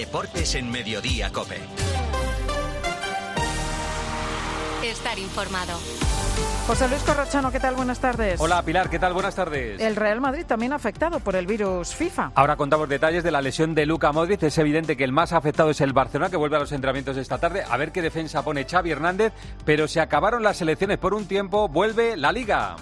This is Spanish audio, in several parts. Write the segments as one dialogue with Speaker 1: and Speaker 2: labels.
Speaker 1: Deportes en Mediodía COPE.
Speaker 2: Estar informado.
Speaker 3: José Luis Corrochano, ¿qué tal? Buenas tardes.
Speaker 4: Hola Pilar, ¿qué tal? Buenas tardes.
Speaker 3: El Real Madrid también afectado por el virus FIFA.
Speaker 4: Ahora contamos detalles de la lesión de Luka Modric. Es evidente que el más afectado es el Barcelona, que vuelve a los entrenamientos esta tarde. A ver qué defensa pone Xavi Hernández. Pero se acabaron las selecciones por un tiempo. Vuelve la Liga.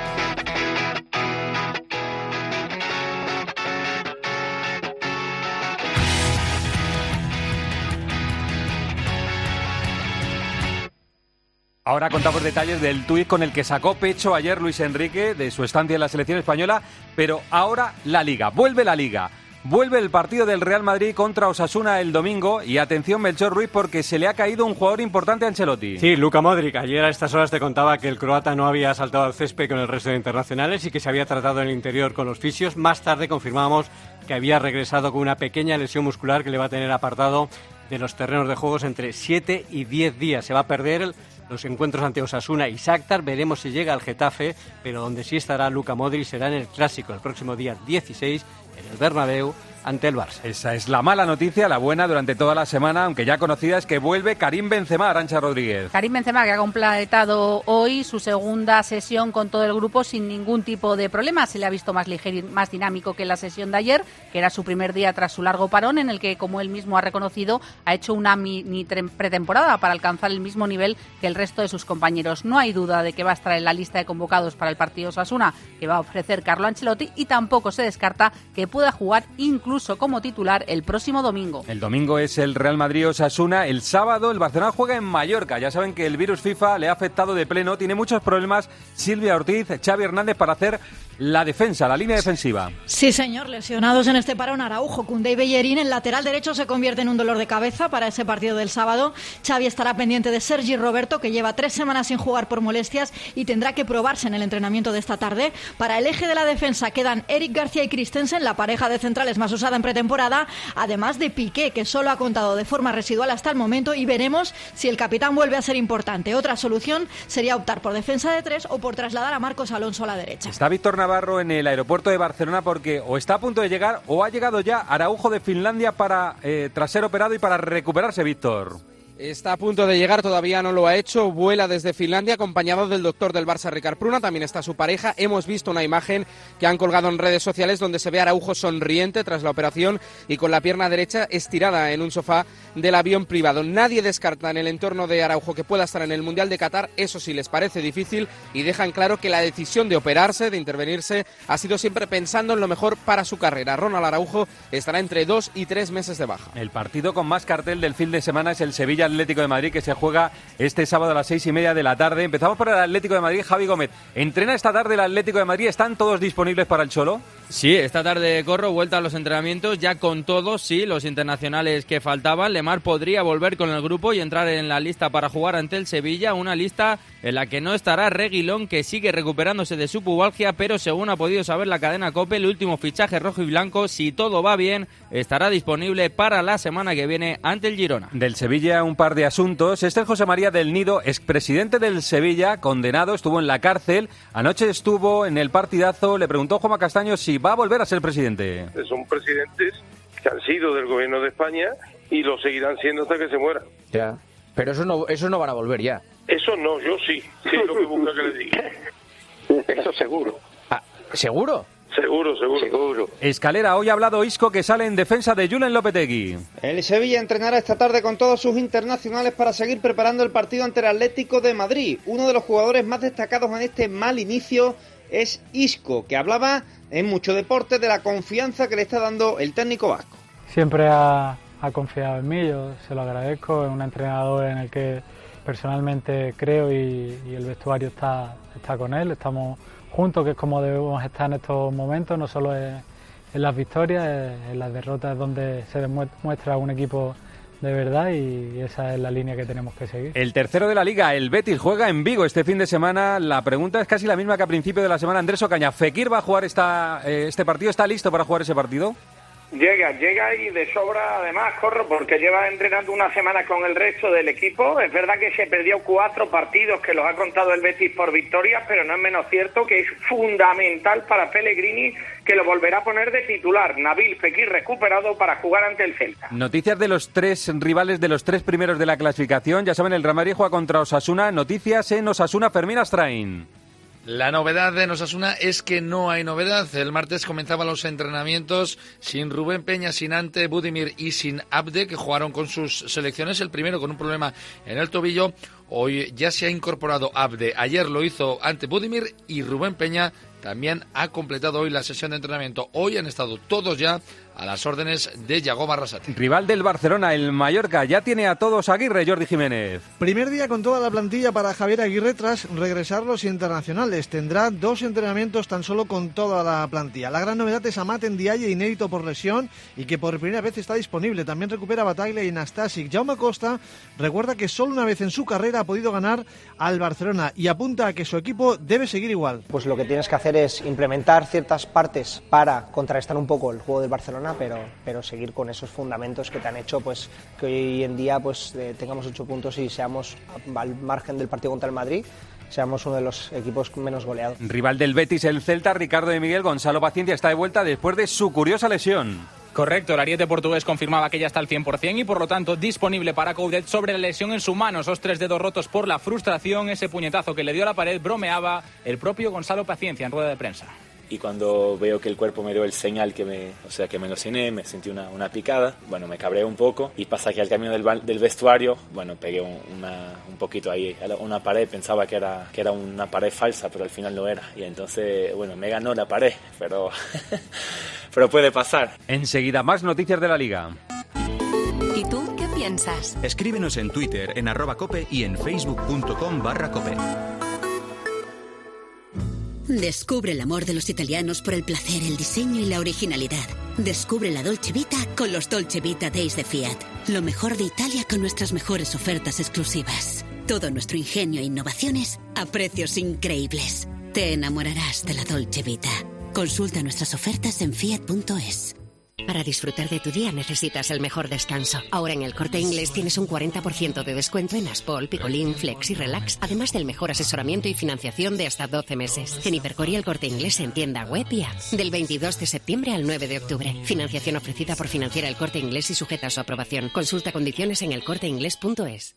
Speaker 4: Ahora contamos detalles del tuit con el que sacó pecho ayer Luis Enrique de su estancia en la selección española, pero ahora la Liga, vuelve la Liga. Vuelve el partido del Real Madrid contra Osasuna el domingo y atención Melchor Ruiz porque se le ha caído un jugador importante a Ancelotti.
Speaker 5: Sí, Luka Modric. Ayer a estas horas te contaba que el croata no había saltado al césped con el resto de internacionales y que se había tratado en el interior con los fisios. Más tarde confirmamos que había regresado con una pequeña lesión muscular que le va a tener apartado de los terrenos de juegos entre 7 y 10 días. Se va a perder los encuentros ante Osasuna y Shakhtar. Veremos si llega al Getafe, pero donde sí estará Luka Modric será en el Clásico el próximo día 16 en el Bernabéu ante el Barça.
Speaker 4: Esa es la mala noticia. La buena durante toda la semana, aunque ya conocida, es que vuelve Karim Benzema. Arantxa Rodríguez.
Speaker 6: Karim Benzema, que ha completado hoy su segunda sesión con todo el grupo sin ningún tipo de problema. Se le ha visto más ligero y más dinámico que en la sesión de ayer, que era su primer día tras su largo parón, en el que, como él mismo ha reconocido, ha hecho una mini pretemporada para alcanzar el mismo nivel que el resto de sus compañeros. No hay duda de que va a estar en la lista de convocados para el partido Osasuna que va a ofrecer Carlo Ancelotti, y tampoco se descarta que pueda jugar incluso como titular el próximo domingo.
Speaker 4: El domingo es el Real Madrid-Osasuna. El sábado el Barcelona juega en Mallorca. Ya saben que el virus FIFA le ha afectado de pleno. Tiene muchos problemas Silvia Ortiz, Xavi Hernández para hacer la defensa, la línea defensiva.
Speaker 7: Sí, señor. Lesionados en este parón Araujo, Koundé y Bellerín. El lateral derecho se convierte en un dolor de cabeza para ese partido del sábado. Xavi estará pendiente de Sergi Roberto, que lleva 3 semanas sin jugar por molestias y tendrá que probarse en el entrenamiento de esta tarde. Para el eje de la defensa quedan Eric García y Christensen, la pareja de centrales más usada en pretemporada, además de Piqué, que solo ha contado de forma residual hasta el momento, y veremos si el capitán vuelve a ser importante. Otra solución sería optar por defensa de 3 o por trasladar a Marcos Alonso a la derecha.
Speaker 4: Está Víctor Navarro en el aeropuerto de Barcelona porque o está a punto de llegar o ha llegado ya Araujo de Finlandia para tras ser operado y para recuperarse. Víctor.
Speaker 8: Está a punto de llegar, todavía no lo ha hecho, vuela desde Finlandia acompañado del doctor del Barça, Ricard Pruna, también está su pareja. Hemos visto una imagen que han colgado en redes sociales donde se ve a Araujo sonriente tras la operación y con la pierna derecha estirada en un sofá del avión privado. Nadie descarta en el entorno de Araujo que pueda estar en el Mundial de Qatar, eso sí les parece difícil, y dejan claro que la decisión de operarse, de intervenirse, ha sido siempre pensando en lo mejor para su carrera. Ronald Araujo estará entre 2 y 3 meses de baja.
Speaker 4: El partido con más cartel del fin de semana es el Sevilla Atlético de Madrid, que se juega este sábado a las 6:30 de la tarde. Empezamos por el Atlético de Madrid. Javi Gómez, ¿entrena esta tarde el Atlético de Madrid? ¿Están todos disponibles para el Cholo?
Speaker 9: Sí, esta tarde Corro, vuelta a los entrenamientos, ya con todos, sí, los internacionales que faltaban. Lemar podría volver con el grupo y entrar en la lista para jugar ante el Sevilla, una lista en la que no estará Reguilón, que sigue recuperándose de su pubalgia, pero según ha podido saber la cadena COPE, el último fichaje rojo y blanco, si todo va bien, estará disponible para la semana que viene ante el Girona.
Speaker 4: Del Sevilla un par de asuntos. Este es José María del Nido, expresidente del Sevilla, condenado, estuvo en la cárcel. Anoche estuvo en el partidazo, le preguntó Juanma Castaño si va a volver a ser presidente.
Speaker 10: Son presidentes que han sido del gobierno de España y lo seguirán siendo hasta que se mueran.
Speaker 11: Ya, pero eso no van a volver ya.
Speaker 10: Eso no, yo sí, sí es lo que busca que le diga. Eso seguro.
Speaker 11: Ah, ¿seguro?
Speaker 10: Seguro.
Speaker 4: Escalera, hoy ha hablado Isco, que sale en defensa de Julen Lopetegui.
Speaker 12: El Sevilla entrenará esta tarde con todos sus internacionales para seguir preparando el partido ante el Atlético de Madrid. Uno de los jugadores más destacados en este mal inicio es Isco, que hablaba en Mucho Deporte de la confianza que le está dando el técnico vasco.
Speaker 13: Siempre ha confiado en mí, yo se lo agradezco. Es un entrenador en el que personalmente creo y el vestuario está con él. Estamos juntos, que es como debemos estar en estos momentos, no solo en las victorias, en las derrotas donde se demuestra un equipo de verdad, y esa es la línea que tenemos que seguir.
Speaker 4: El tercero de la Liga, el Betis, juega en Vigo este fin de semana. La pregunta es casi la misma que a principio de la semana. Andrés Ocaña, ¿Fekir va a jugar este partido? ¿Está listo para jugar ese partido?
Speaker 14: Llega y de sobra además, Corro, porque lleva entrenando una semana con el resto del equipo. Es verdad que se perdió 4 partidos que los ha contado el Betis por victorias, pero no es menos cierto que es fundamental para Pellegrini, que lo volverá a poner de titular. Nabil Fekir recuperado para jugar ante el Celta.
Speaker 4: Noticias de los 3 rivales de los 3 primeros de la clasificación. Ya saben, el Real Madrid juega contra Osasuna. Noticias en Osasuna, Fermín Astrain.
Speaker 15: La novedad de Osasuna es que no hay novedad. El martes comenzaban los entrenamientos sin Rubén Peña, sin Ante Budimir y sin Abde, que jugaron con sus selecciones. El primero con un problema en el tobillo. Hoy ya se ha incorporado Abde. Ayer lo hizo Ante Budimir y Rubén Peña también ha completado hoy la sesión de entrenamiento. Hoy han estado todos ya a las órdenes de Yagoba Arrasate.
Speaker 4: Rival del Barcelona, el Mallorca, ya tiene a todos Aguirre, Jordi Jiménez.
Speaker 16: Primer día con toda la plantilla para Javier Aguirre tras regresar los internacionales. Tendrá 2 entrenamientos tan solo con toda la plantilla. La gran novedad es Amat Ndiaye, inédito por lesión y que por primera vez está disponible. También recupera Bataglia y Nastasic. Jaume Costa recuerda que solo una vez en su carrera ha podido ganar al Barcelona y apunta a que su equipo debe seguir igual.
Speaker 17: Pues lo que tienes que hacer es implementar ciertas partes para contrarrestar un poco el juego del Barcelona, pero seguir con esos fundamentos que te han hecho pues que hoy en día pues tengamos 8 puntos y seamos al margen del partido contra el Madrid, seamos uno de los equipos menos goleados.
Speaker 4: Rival del Betis, el Celta, Ricardo de Miguel. Gonzalo Paciencia está de vuelta después de su curiosa lesión.
Speaker 18: Correcto, el ariete portugués confirmaba que ya está al 100% y por lo tanto disponible para Coudet sobre la lesión en su mano. Esos 3 dedos rotos por la frustración, ese puñetazo que le dio a la pared, bromeaba el propio Gonzalo Paciencia en rueda de prensa.
Speaker 19: Y cuando veo que el cuerpo me dio el señal que me lesioné, me sentí una picada, bueno, me cabreé un poco y pasa que al camino del vestuario, bueno, pegué un poquito ahí a una pared, pensaba que era una pared falsa, pero al final no era. Y entonces, bueno, me ganó la pared, pero puede pasar.
Speaker 4: Enseguida, más noticias de la Liga.
Speaker 2: ¿Y tú qué piensas?
Speaker 1: Escríbenos en Twitter, en @cope y en facebook.com/cope.
Speaker 20: Descubre el amor de los italianos por el placer, el diseño y la originalidad. Descubre la Dolce Vita con los Dolce Vita Days de Fiat. Lo mejor de Italia con nuestras mejores ofertas exclusivas. Todo nuestro ingenio e innovaciones a precios increíbles. Te enamorarás de la Dolce Vita. Consulta nuestras ofertas en fiat.es.
Speaker 21: Para disfrutar de tu día necesitas el mejor descanso. Ahora en el Corte Inglés tienes un 40% de descuento en Aspol, Picolín, Flex y Relax, además del mejor asesoramiento y financiación de hasta 12 meses. En Hipercor y el Corte Inglés en tienda, web y app. Del 22 de septiembre al 9 de octubre. Financiación ofrecida por Financiera El Corte Inglés y sujeta a su aprobación. Consulta condiciones en elcorteinglés.es.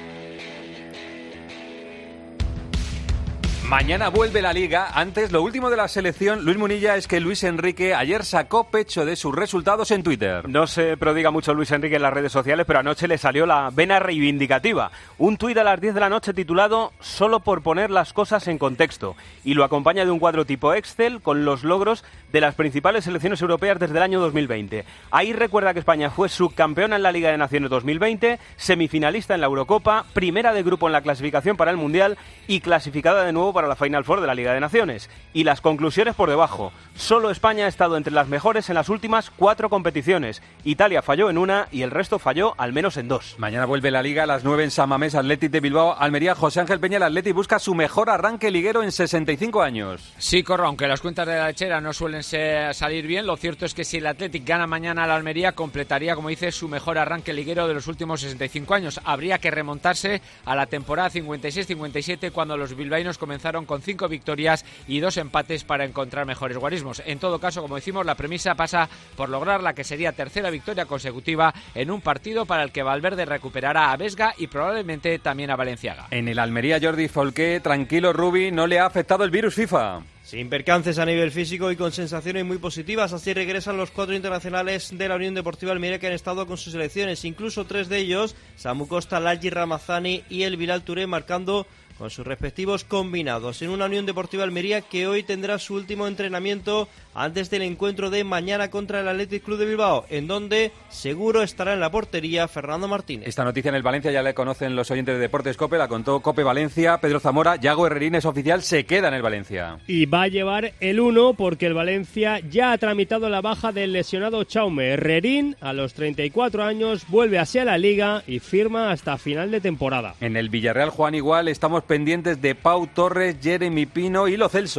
Speaker 4: Mañana vuelve la Liga. Antes, lo último de la selección, Luis Munilla, es que Luis Enrique ayer sacó pecho de sus resultados en Twitter.
Speaker 22: No se prodiga mucho Luis Enrique en las redes sociales, pero anoche le salió la vena reivindicativa. Un tuit a las 10 de la noche titulado "Solo por poner las cosas en contexto", y lo acompaña de un cuadro tipo Excel con los logros de las principales selecciones europeas desde el año 2020. Ahí recuerda que España fue subcampeona en la Liga de Naciones 2020, semifinalista en la Eurocopa, primera de grupo en la clasificación para el Mundial y clasificada de nuevo para la Final Four de la Liga de Naciones. Y las conclusiones por debajo. Solo España ha estado entre las mejores en las últimas 4 competiciones. Italia falló en una y el resto falló al menos en 2.
Speaker 4: Mañana vuelve la Liga a las 9 en San Mamés, Athletic de Bilbao, Almería. José Ángel Peña, el Athletic busca su mejor arranque liguero en 65 años.
Speaker 23: Sí, Corro, aunque las cuentas de la lechera no suelen salir bien, lo cierto es que si el Athletic gana mañana a la Almería, completaría, como dice, su mejor arranque liguero de los últimos 65 años. Habría que remontarse a la temporada 56-57, cuando los bilbaínos comenzaron con 5 victorias y 2 empates para encontrar mejores guarismos. En todo caso, como decimos, la premisa pasa por lograr la que sería tercera victoria consecutiva en un partido para el que Valverde recuperará a Vesga y probablemente también a Valenciaga.
Speaker 4: En el Almería, Jordi Folqué, tranquilo Rubi, no le ha afectado el virus FIFA.
Speaker 24: Sin percances a nivel físico y con sensaciones muy positivas, así regresan los 4 internacionales de la Unión Deportiva Almería que han estado con sus selecciones, incluso 3 de ellos, Samu Costa, Lalji Ramazani y el Bilal Touré, marcando con sus respectivos combinados en una Unión Deportiva Almería que hoy tendrá su último entrenamiento antes del encuentro de mañana contra el Athletic Club de Bilbao, en donde seguro estará en la portería Fernando Martínez.
Speaker 4: Esta noticia en el Valencia ya la conocen los oyentes de Deportes COPE, la contó COPE Valencia. Pedro Zamora, Yago Herrerín es oficial, se queda en el Valencia.
Speaker 25: Y va a llevar el 1 porque el Valencia ya ha tramitado la baja del lesionado Chaume. Herrerín, a los 34 años, vuelve así a la Liga y firma hasta final de temporada.
Speaker 4: En el Villarreal, Juan, igual estamos pendientes de Pau Torres, Jeremy Pino y Lo Celso.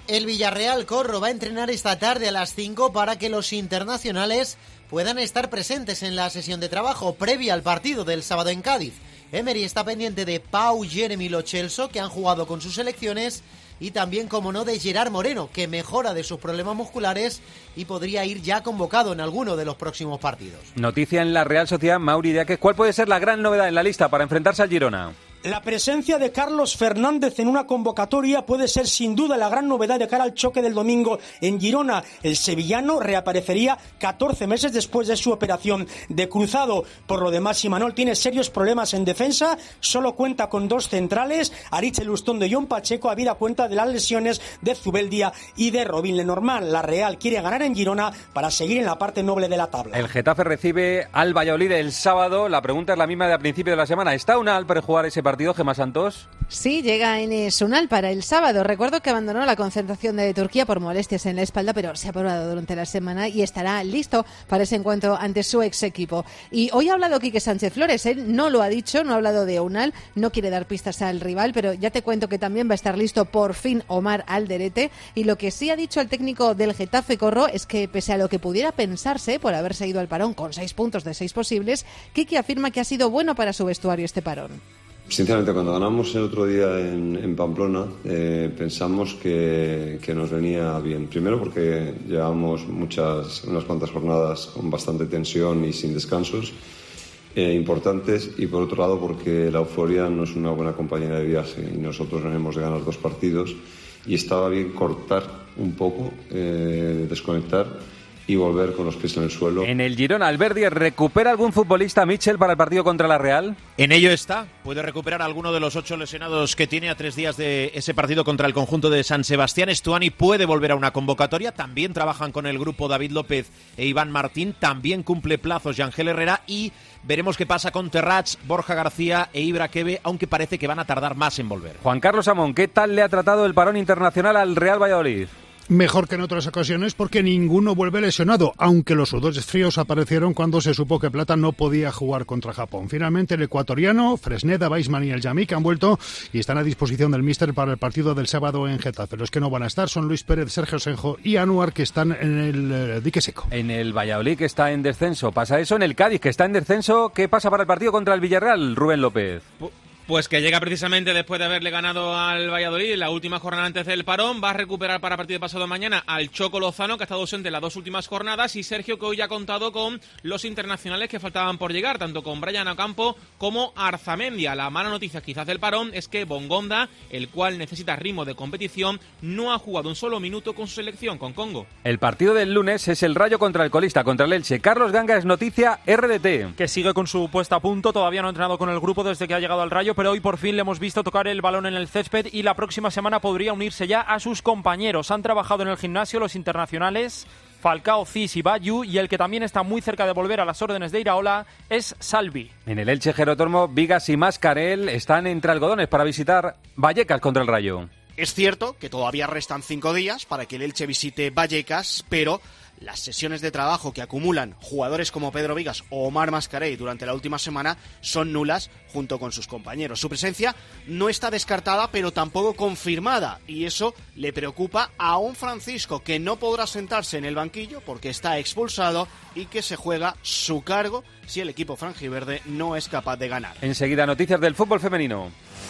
Speaker 3: El Villarreal, Corro, va a entrenar esta tarde a las 5 para que los internacionales puedan estar presentes en la sesión de trabajo previa al partido del sábado en Cádiz. Emery está pendiente de Pau, Jeremy y Lo Celso, que han jugado con sus selecciones, y también, como no, de Gerard Moreno, que mejora de sus problemas musculares y podría ir ya convocado en alguno de los próximos partidos.
Speaker 4: Noticia en la Real Sociedad, Mauri Diaque. ¿Cuál puede ser la gran novedad en la lista para enfrentarse al Girona?
Speaker 5: La presencia de Carlos Fernández en una convocatoria puede ser sin duda la gran novedad de cara al choque del domingo en Girona. El sevillano reaparecería 14 meses después de su operación de cruzado. Por lo demás, Imanol tiene serios problemas en defensa, solo cuenta con 2 centrales, Aritz Elustondo y Jon Pacheco, habida cuenta de las lesiones de Zubeldia y de Robin Lenormand. La Real quiere ganar en Girona para seguir en la parte noble de la tabla.
Speaker 4: El Getafe recibe al Valladolid el sábado. La pregunta es la misma de al principio de la semana. ¿Está Unal para jugar ese partido, Gemma Santos?
Speaker 6: Sí, llega Enes Unal para el sábado. Recuerdo que abandonó la concentración de Turquía por molestias en la espalda, pero se ha probado durante la semana y estará listo para ese encuentro ante su ex equipo. Y hoy ha hablado Quique Sánchez Flores, él no lo ha dicho, no ha hablado de Unal, no quiere dar pistas al rival, pero ya te cuento que también va a estar listo por fin Omar Alderete. Y lo que sí ha dicho el técnico del Getafe, Corro, es que pese a lo que pudiera pensarse por haberse ido al parón con 6 puntos de 6 posibles, Quique afirma que ha sido bueno para su vestuario este parón.
Speaker 7: Sinceramente, cuando ganamos el otro día en Pamplona, pensamos que nos venía bien. Primero porque llevamos unas cuantas jornadas con bastante tensión y sin descansos importantes, y por otro lado porque la euforia no es una buena compañera de viaje y nosotros venimos de ganar 2 partidos y estaba bien cortar un poco, desconectar y volver con los pies en el suelo.
Speaker 4: En el Girona, Alberdi, ¿recupera algún futbolista Mitchell para el partido contra la Real?
Speaker 8: En ello está. Puede recuperar a alguno de los 8 lesionados que tiene a 3 días de ese partido contra el conjunto de San Sebastián. Estuani puede volver a una convocatoria. También trabajan con el grupo David López e Iván Martín. También cumple plazos Yangel Herrera y veremos qué pasa con Terrats, Borja García e Ibra Kebe, aunque parece que van a tardar más en volver.
Speaker 4: Juan Carlos Amón, ¿qué tal le ha tratado el parón internacional al Real Valladolid?
Speaker 26: Mejor que en otras ocasiones porque ninguno vuelve lesionado, aunque los sudores fríos aparecieron cuando se supo que Plata no podía jugar contra Japón. Finalmente el ecuatoriano, Fresneda, Weissman y el Yamik han vuelto y están a disposición del míster para el partido del sábado en Getafe. Los que no van a estar son Luis Pérez, Sergio Senjo y Anuar, que están en el dique seco.
Speaker 4: En el Valladolid, que está en descenso, pasa eso. En el Cádiz, que está en descenso, ¿qué pasa para el partido contra el Villarreal, Rubén López?
Speaker 9: Pues que llega precisamente después de haberle ganado al Valladolid la última jornada antes del parón. Va a recuperar para el partido de pasado mañana al Choco Lozano, que ha estado ausente las 2 últimas jornadas, y Sergio, que hoy ha contado con los internacionales que faltaban por llegar, tanto con Brian Ocampo como Arzamendia. La mala noticia quizás del parón es que Bongonda, el cual necesita ritmo de competición, no ha jugado un solo minuto con su selección, con Congo.
Speaker 4: El partido del lunes es el Rayo contra el colista, contra el Elche. Carlos Ganga es noticia RDT.
Speaker 27: Que sigue con su puesta a punto, todavía no ha entrenado con el grupo desde que ha llegado al Rayo, pero hoy por fin le hemos visto tocar el balón en el césped y la próxima semana podría unirse ya a sus compañeros. Han trabajado en el gimnasio los internacionales Falcao, Cis y Bayu, y el que también está muy cerca de volver a las órdenes de Iraola es Salvi.
Speaker 4: En el Elche, Gerotormo, Vigas y Mascarel están entre algodones para visitar Vallecas contra el Rayo.
Speaker 28: Es cierto que todavía restan 5 días para que el Elche visite Vallecas, pero las sesiones de trabajo que acumulan jugadores como Pedro Vigas o Omar Mascarell durante la última semana son nulas junto con sus compañeros. Su presencia no está descartada, pero tampoco confirmada, y eso le preocupa a un Francisco que no podrá sentarse en el banquillo porque está expulsado y que se juega su cargo si el equipo franjiverde no es capaz de ganar.
Speaker 4: Enseguida, noticias del fútbol femenino.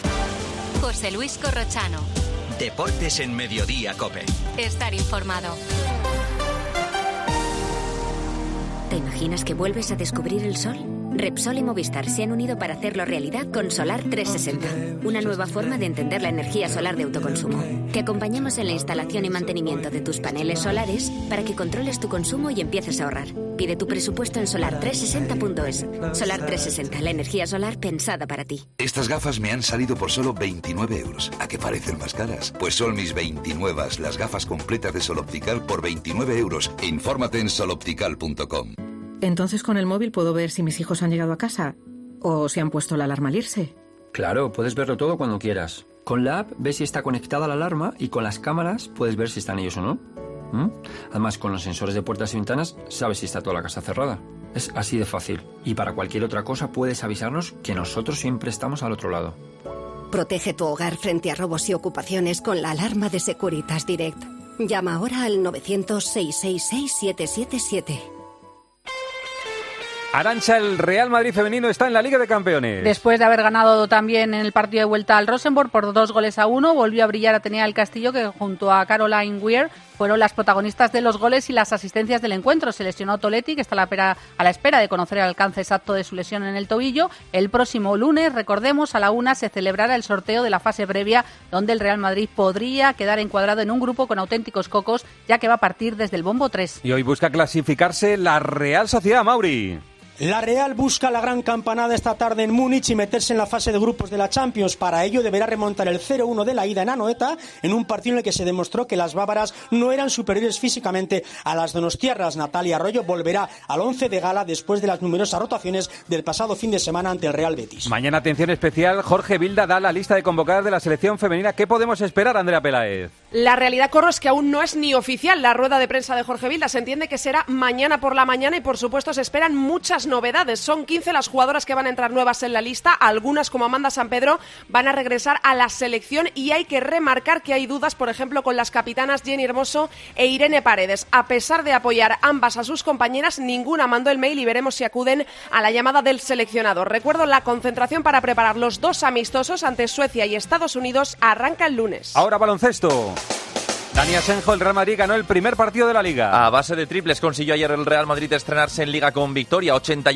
Speaker 2: José Luis Corrochano.
Speaker 1: Deportes en Mediodía COPE.
Speaker 2: Estar informado.
Speaker 21: ¿Te imaginas que vuelves a descubrir el sol? Repsol y Movistar se han unido para hacerlo realidad con Solar 360, una nueva forma de entender la energía solar de autoconsumo. Te acompañamos en la instalación y mantenimiento de tus paneles solares para que controles tu consumo y empieces a ahorrar. Pide tu presupuesto en solar360.es. Solar 360, la energía solar pensada para ti.
Speaker 29: Estas gafas me han salido por solo 29 euros. ¿A qué parecen más caras? Pues son mis 29, las gafas completas de Sol Optical por 29 euros. Infórmate en soloptical.com.
Speaker 30: Entonces con el móvil puedo ver si mis hijos han llegado a casa o si han puesto la alarma al irse.
Speaker 31: Claro, puedes verlo todo cuando quieras. Con la app ves si está conectada la alarma y con las cámaras puedes ver si están ellos o no. Además, con los sensores de puertas y ventanas sabes si está toda la casa cerrada. Es así de fácil. Y para cualquier otra cosa puedes avisarnos que nosotros siempre estamos al otro lado.
Speaker 21: Protege tu hogar frente a robos y ocupaciones con la alarma de Securitas Direct. Llama ahora al 900-666-777.
Speaker 4: Arantxa, el Real Madrid femenino está en la Liga de Campeones.
Speaker 10: Después de haber ganado también en el partido de vuelta al Rosenborg por 2-1, volvió a brillar Atenea del Castillo, que junto a Caroline Weir fueron las protagonistas de los goles y las asistencias del encuentro. Se lesionó Toletti, que está a la espera de conocer el alcance exacto de su lesión en el tobillo. El próximo lunes, recordemos, a la 1 se celebrará el sorteo de la fase previa, donde el Real Madrid podría quedar encuadrado en un grupo con auténticos cocos, ya que va a partir desde el bombo 3.
Speaker 4: Y hoy busca clasificarse la Real Sociedad, Mauri.
Speaker 5: La Real busca la gran campanada esta tarde en Múnich y meterse en la fase de grupos de la Champions. Para ello deberá remontar el 0-1 de la ida en Anoeta, en un partido en el que se demostró que las bávaras no eran superiores físicamente a las donostiarras. Natalia Arroyo volverá al 11 de gala después de las numerosas rotaciones del pasado fin de semana ante el Real Betis.
Speaker 4: Mañana, atención especial, Jorge Vilda da la lista de convocadas de la selección femenina. ¿Qué podemos esperar, Andrea Peláez?
Speaker 11: La realidad, Corro, es que aún no es ni oficial la rueda de prensa de Jorge Vilda. Se entiende que será mañana por la mañana y, por supuesto, se esperan muchas novedades. Son 15 las jugadoras que van a entrar nuevas en la lista. Algunas, como Amanda Sampedro, van a regresar a la selección y hay que remarcar que hay dudas, por ejemplo, con las capitanas Jenny Hermoso e Irene Paredes. A pesar de apoyar ambas a sus compañeras, ninguna mandó el mail y veremos si acuden a la llamada del seleccionador. Recuerdo, la concentración para preparar los 2 amistosos ante Suecia y Estados Unidos arranca el lunes.
Speaker 4: Ahora baloncesto. Dani Asenjo, el Real Madrid ganó el primer partido de la Liga.
Speaker 12: A base de triples consiguió ayer el Real Madrid estrenarse en Liga con victoria,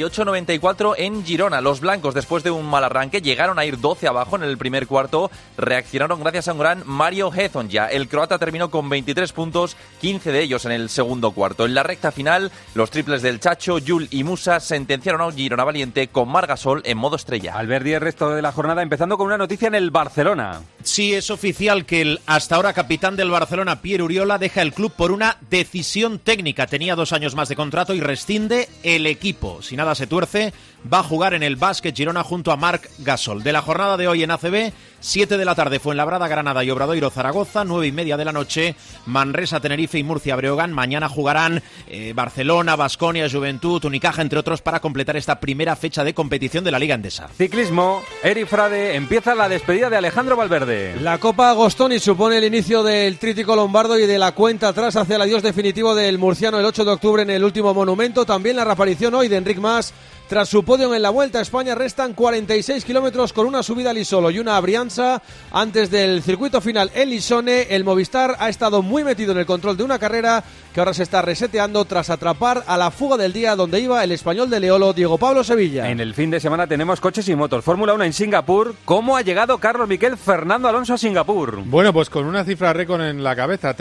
Speaker 12: 88-94 en Girona. Los blancos, después de un mal arranque, llegaron a ir 12 abajo en el primer cuarto. Reaccionaron gracias a un gran Mario Hezonja. El croata terminó con 23 puntos, 15 de ellos en el segundo cuarto. En la recta final, los triples del Chacho, Yul y Musa sentenciaron a un Girona valiente con Margasol en modo estrella.
Speaker 4: Alberdi, el resto de la jornada, empezando con una noticia en el Barcelona.
Speaker 8: Sí, es oficial que el hasta ahora capitán del Barcelona, Pierre Uriola, deja el club por una decisión técnica. Tenía 2 años más de contrato y rescinde el equipo. Si nada se tuerce, va a jugar en el Básquet Girona junto a Marc Gasol. De la jornada de hoy en ACB, 7 de la tarde Fuenlabrada, Granada y Obradoiro Zaragoza, 9:30 de la noche Manresa, Tenerife y Murcia Breogán. Mañana jugarán Barcelona, Baskonia, Juventud, Unicaja, entre otros, para completar esta primera fecha de competición de la Liga Endesa.
Speaker 4: Ciclismo, Eri Frade, empieza la despedida de Alejandro Valverde.
Speaker 13: La Copa Agostoni supone el inicio del trítico lombardo y de la cuenta atrás hacia el adiós definitivo del murciano el 8 de octubre en el último monumento. También la reaparición hoy de Enric Mas. Tras su podio en la Vuelta a España, restan 46 kilómetros con una subida a Lisolo y una a Brianza. Antes del circuito final en Lisone, el Movistar ha estado muy metido en el control de una carrera que ahora se está reseteando tras atrapar a la fuga del día donde iba el español de Leolo, Diego Pablo Sevilla.
Speaker 4: En el fin de semana tenemos coches y motos. Fórmula 1 en Singapur. ¿Cómo ha llegado Carlos Miquel Fernando Alonso a Singapur?
Speaker 14: Bueno, pues con una cifra récord en la cabeza,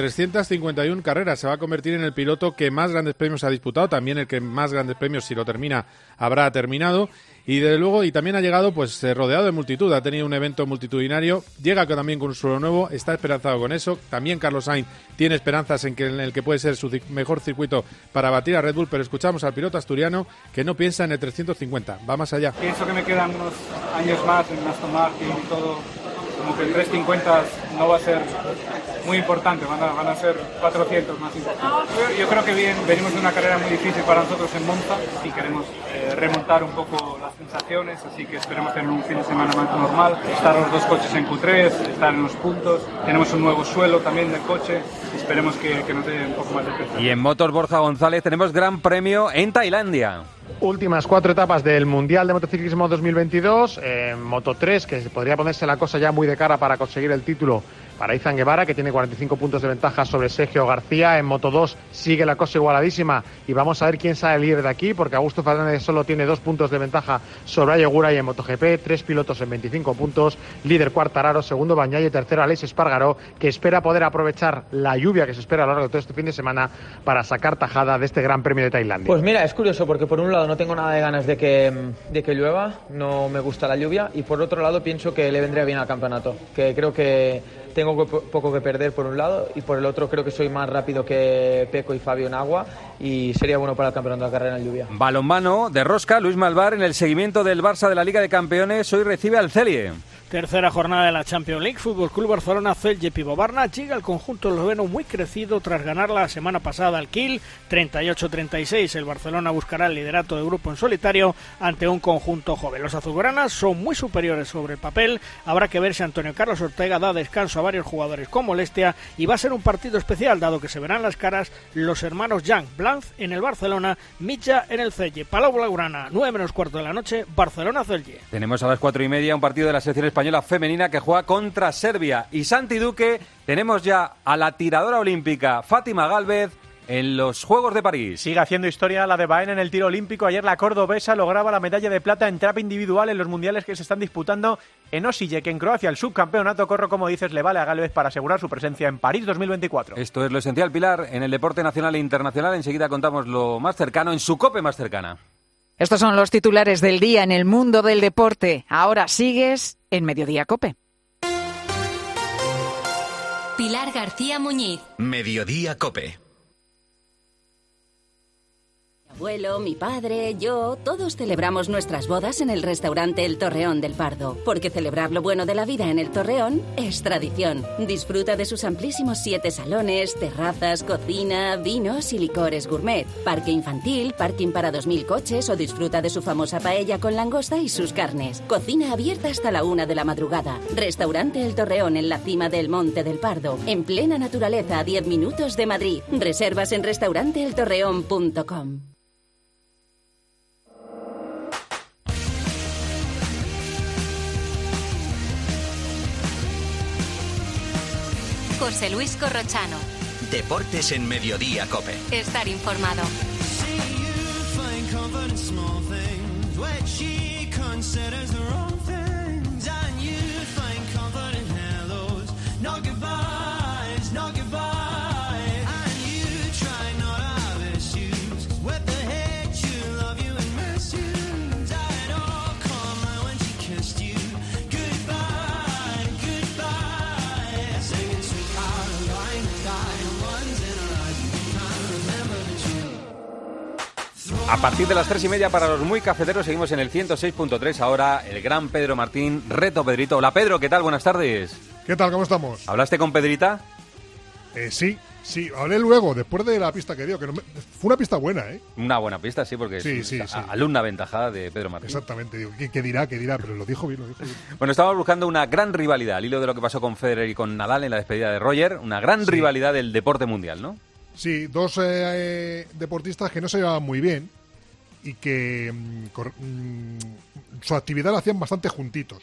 Speaker 14: 351 carreras. Se va a convertir en el piloto que más grandes premios ha disputado, también el que más grandes premios, si lo termina, habrá terminado. Y desde luego, y también ha llegado pues rodeado de multitud, ha tenido un evento multitudinario, llega también con un suelo nuevo, está esperanzado con eso. También Carlos Sainz tiene esperanzas en el que puede ser su mejor circuito para batir a Red Bull, pero escuchamos al piloto asturiano que no piensa en el 350, va más allá.
Speaker 15: Pienso que me quedan unos años más en Aston Martin y todo, como que el 350 no va a ser muy importante, van a ser 400 más importantes. Yo creo que bien, venimos de una carrera muy difícil para nosotros en Monza y queremos remontar un poco las sensaciones, así que esperemos tener un fin de semana más normal, estar los 2 coches en Q3, estar en los puntos, tenemos un nuevo suelo también del coche, esperemos que nos dé un poco más de peso.
Speaker 4: Y en Motos Borja González tenemos Gran Premio en Tailandia.
Speaker 16: Últimas 4 etapas del Mundial de Motociclismo 2022, Moto 3, que podría ponerse la cosa ya muy de cara para conseguir el título para Izan Guevara, que tiene 45 puntos de ventaja sobre Sergio García. En Moto 2 sigue la cosa igualadísima y vamos a ver quién sale líder de aquí, porque Augusto Fernández solo tiene 2 puntos de ventaja sobre Ayogura. Y en MotoGP, 3 pilotos en 25 puntos, líder Quartararo, segundo Bagnaia y tercero Aleix Espargaró, que espera poder aprovechar la lluvia que se espera a lo largo de todo este fin de semana para sacar tajada de este Gran Premio de Tailandia.
Speaker 17: Pues mira, es curioso porque por un lado no tengo nada de ganas de que llueva, no me gusta la lluvia, y por otro lado pienso que le vendría bien al campeonato, que creo que tengo poco que perder por un lado y por el otro creo que soy más rápido que Peco y Fabio en agua y sería bueno para el campeonato de la carrera en lluvia.
Speaker 4: Balonmano de rosca, Luis Malvar en el seguimiento del Barça de la Liga de Campeones, hoy recibe al Celje.
Speaker 3: Tercera jornada de la Champions League, Fútbol Club Barcelona, Celje Pívot Varna. Llega el conjunto esloveno muy crecido tras ganar la semana pasada al Kiel, 38-36. El Barcelona buscará el liderato de grupo en solitario ante un conjunto joven. Los azulgranas son muy superiores sobre el papel. Habrá que ver si Antonio Carlos Ortega da descanso a varios jugadores con molestia y va a ser un partido especial, dado que se verán las caras los hermanos Jan Blanz en el Barcelona, Mitja en el Celje. Palau Blaugrana, 9:15 de la noche, Barcelona-Celje.
Speaker 4: Tenemos a las 4:30 un partido de la selección española femenina que juega contra Serbia. Y Santi Duque, tenemos ya a la tiradora olímpica Fátima Gálvez en los Juegos de París.
Speaker 6: Sigue haciendo historia la de Baena en el tiro olímpico. Ayer la cordobesa lograba la medalla de plata en trap individual en los mundiales que se están disputando en Osijek, en Croacia. El subcampeonato, Corro, como dices, le vale a Gálvez para asegurar su presencia en París 2024.
Speaker 4: Esto es lo esencial, Pilar, en el deporte nacional e internacional. Enseguida contamos lo más cercano en su COPE más cercana.
Speaker 7: Estos son los titulares del día en el mundo del deporte. Ahora sigues en Mediodía COPE.
Speaker 2: Pilar García Muñiz.
Speaker 1: Mediodía COPE.
Speaker 18: Mi abuelo, mi padre, yo, todos celebramos nuestras bodas en el restaurante El Torreón del Pardo, porque celebrar lo bueno de la vida en El Torreón es tradición. Disfruta de sus amplísimos 7 salones, terrazas, cocina, vinos y licores gourmet, parque infantil, parking para 2000 coches o disfruta de su famosa paella con langosta y sus carnes. Cocina abierta hasta la 1 de la madrugada. Restaurante El Torreón en la cima del Monte del Pardo, en plena naturaleza a 10 minutos de Madrid. Reservas en restauranteeltorreón.com.
Speaker 2: José Luis Corrochano.
Speaker 1: Deportes en Mediodía COPE.
Speaker 2: Estar informado.
Speaker 4: A partir de las 3:30 para los muy cafeteros seguimos en el 106.3. Ahora el gran Pedro Martín, Reto Pedrito. Hola Pedro, ¿qué tal? Buenas tardes.
Speaker 19: ¿Qué tal? ¿Cómo estamos?
Speaker 4: ¿Hablaste con Pedrita?
Speaker 19: Sí, hablé luego, después de la pista que dio, que fue una pista buena, ¿eh?
Speaker 4: Una buena pista, sí, porque
Speaker 19: sí.
Speaker 4: Alumna aventajada de Pedro Martín.
Speaker 19: Exactamente, digo, ¿qué dirá? Pero lo dijo bien.
Speaker 4: Bueno, estábamos buscando una gran rivalidad, al hilo de lo que pasó con Federer y con Nadal en la despedida de Roger, una gran rivalidad del deporte mundial, ¿no?
Speaker 19: Sí, dos deportistas que no se llevaban muy bien y que su actividad la hacían bastante juntitos.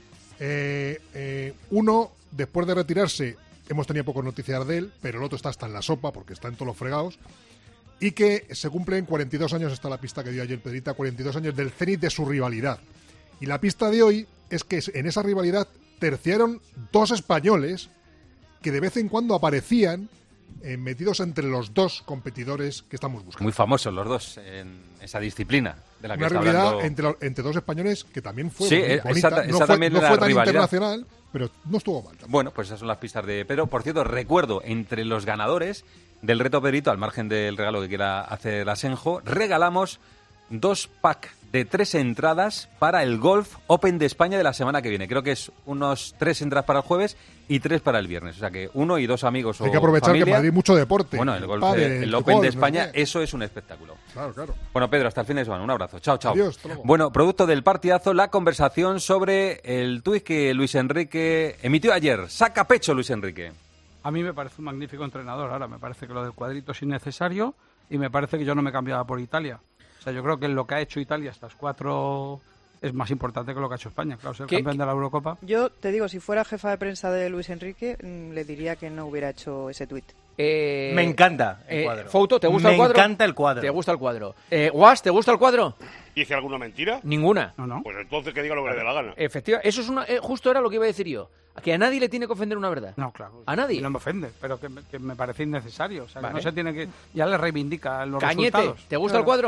Speaker 19: Uno, después de retirarse, hemos tenido pocas noticias de él, pero el otro está hasta en la sopa porque está en todos los fregados. Y que se cumplen 42 años, está la pista que dio ayer Pedrita, 42 años del cenit de su rivalidad. Y la pista de hoy es que en esa rivalidad terciaron dos españoles que de vez en cuando aparecían metidos entre los dos competidores que estamos buscando.
Speaker 4: Muy famosos los dos en esa disciplina de la que
Speaker 19: una
Speaker 4: está
Speaker 19: rivalidad
Speaker 4: hablando.
Speaker 19: entre dos españoles que también fue bonita.
Speaker 4: Esa también
Speaker 19: no
Speaker 4: era
Speaker 19: fue tan
Speaker 4: rivalidad
Speaker 19: internacional, pero no estuvo mal tampoco.
Speaker 4: Bueno, pues esas son las pistas de Pedro. Por cierto, recuerdo, entre los ganadores del Reto Pedrito, al margen del regalo que quiera hacer Asenjo, regalamos 2 packs de 3 entradas para el Golf Open de España de la semana que viene. Creo que es unos 3 entradas para el jueves y 3 para el viernes. O sea que 1 y 2 amigos.
Speaker 19: Hay que aprovechar
Speaker 4: familia.
Speaker 19: que Madrid mucho deporte.
Speaker 4: Bueno, el Golf, el Open de España, eso es un espectáculo.
Speaker 19: Claro.
Speaker 4: Bueno, Pedro, hasta el fin de semana. Un abrazo. Chao.
Speaker 19: Adiós, hasta luego.
Speaker 4: Bueno, producto del partidazo, la conversación sobre el tuit que Luis Enrique emitió ayer. Saca pecho Luis Enrique.
Speaker 20: A mí me parece un magnífico entrenador. Ahora, me parece que lo del cuadrito es innecesario y me parece que yo no me cambiaba por Italia. O sea, yo creo que lo que ha hecho Italia estas 4 es más importante que lo que ha hecho España. Claro, ser campeón de la Eurocopa.
Speaker 22: Yo te digo, si fuera jefa de prensa de Luis Enrique, le diría que no hubiera hecho ese tuit.
Speaker 6: Me encanta el cuadro.
Speaker 9: Fouto, ¿te gusta el cuadro?
Speaker 6: Me encanta el cuadro.
Speaker 9: ¿Te gusta el cuadro? Guas, ¿te gusta el cuadro?
Speaker 23: ¿Hice alguna mentira?
Speaker 9: Ninguna.
Speaker 20: No.
Speaker 23: Pues entonces que diga lo que le dé la gana.
Speaker 9: Efectivamente, eso es justo era lo que iba a decir yo. Que a nadie le tiene que ofender una verdad.
Speaker 20: No, claro.
Speaker 9: ¿A nadie?
Speaker 20: No me ofende, pero que me parece innecesario. O sea,
Speaker 9: vale.
Speaker 20: Que no se tiene que... Ya le reivindica los
Speaker 9: Cañete,
Speaker 20: resultados.
Speaker 9: ¿te gusta el cuadro?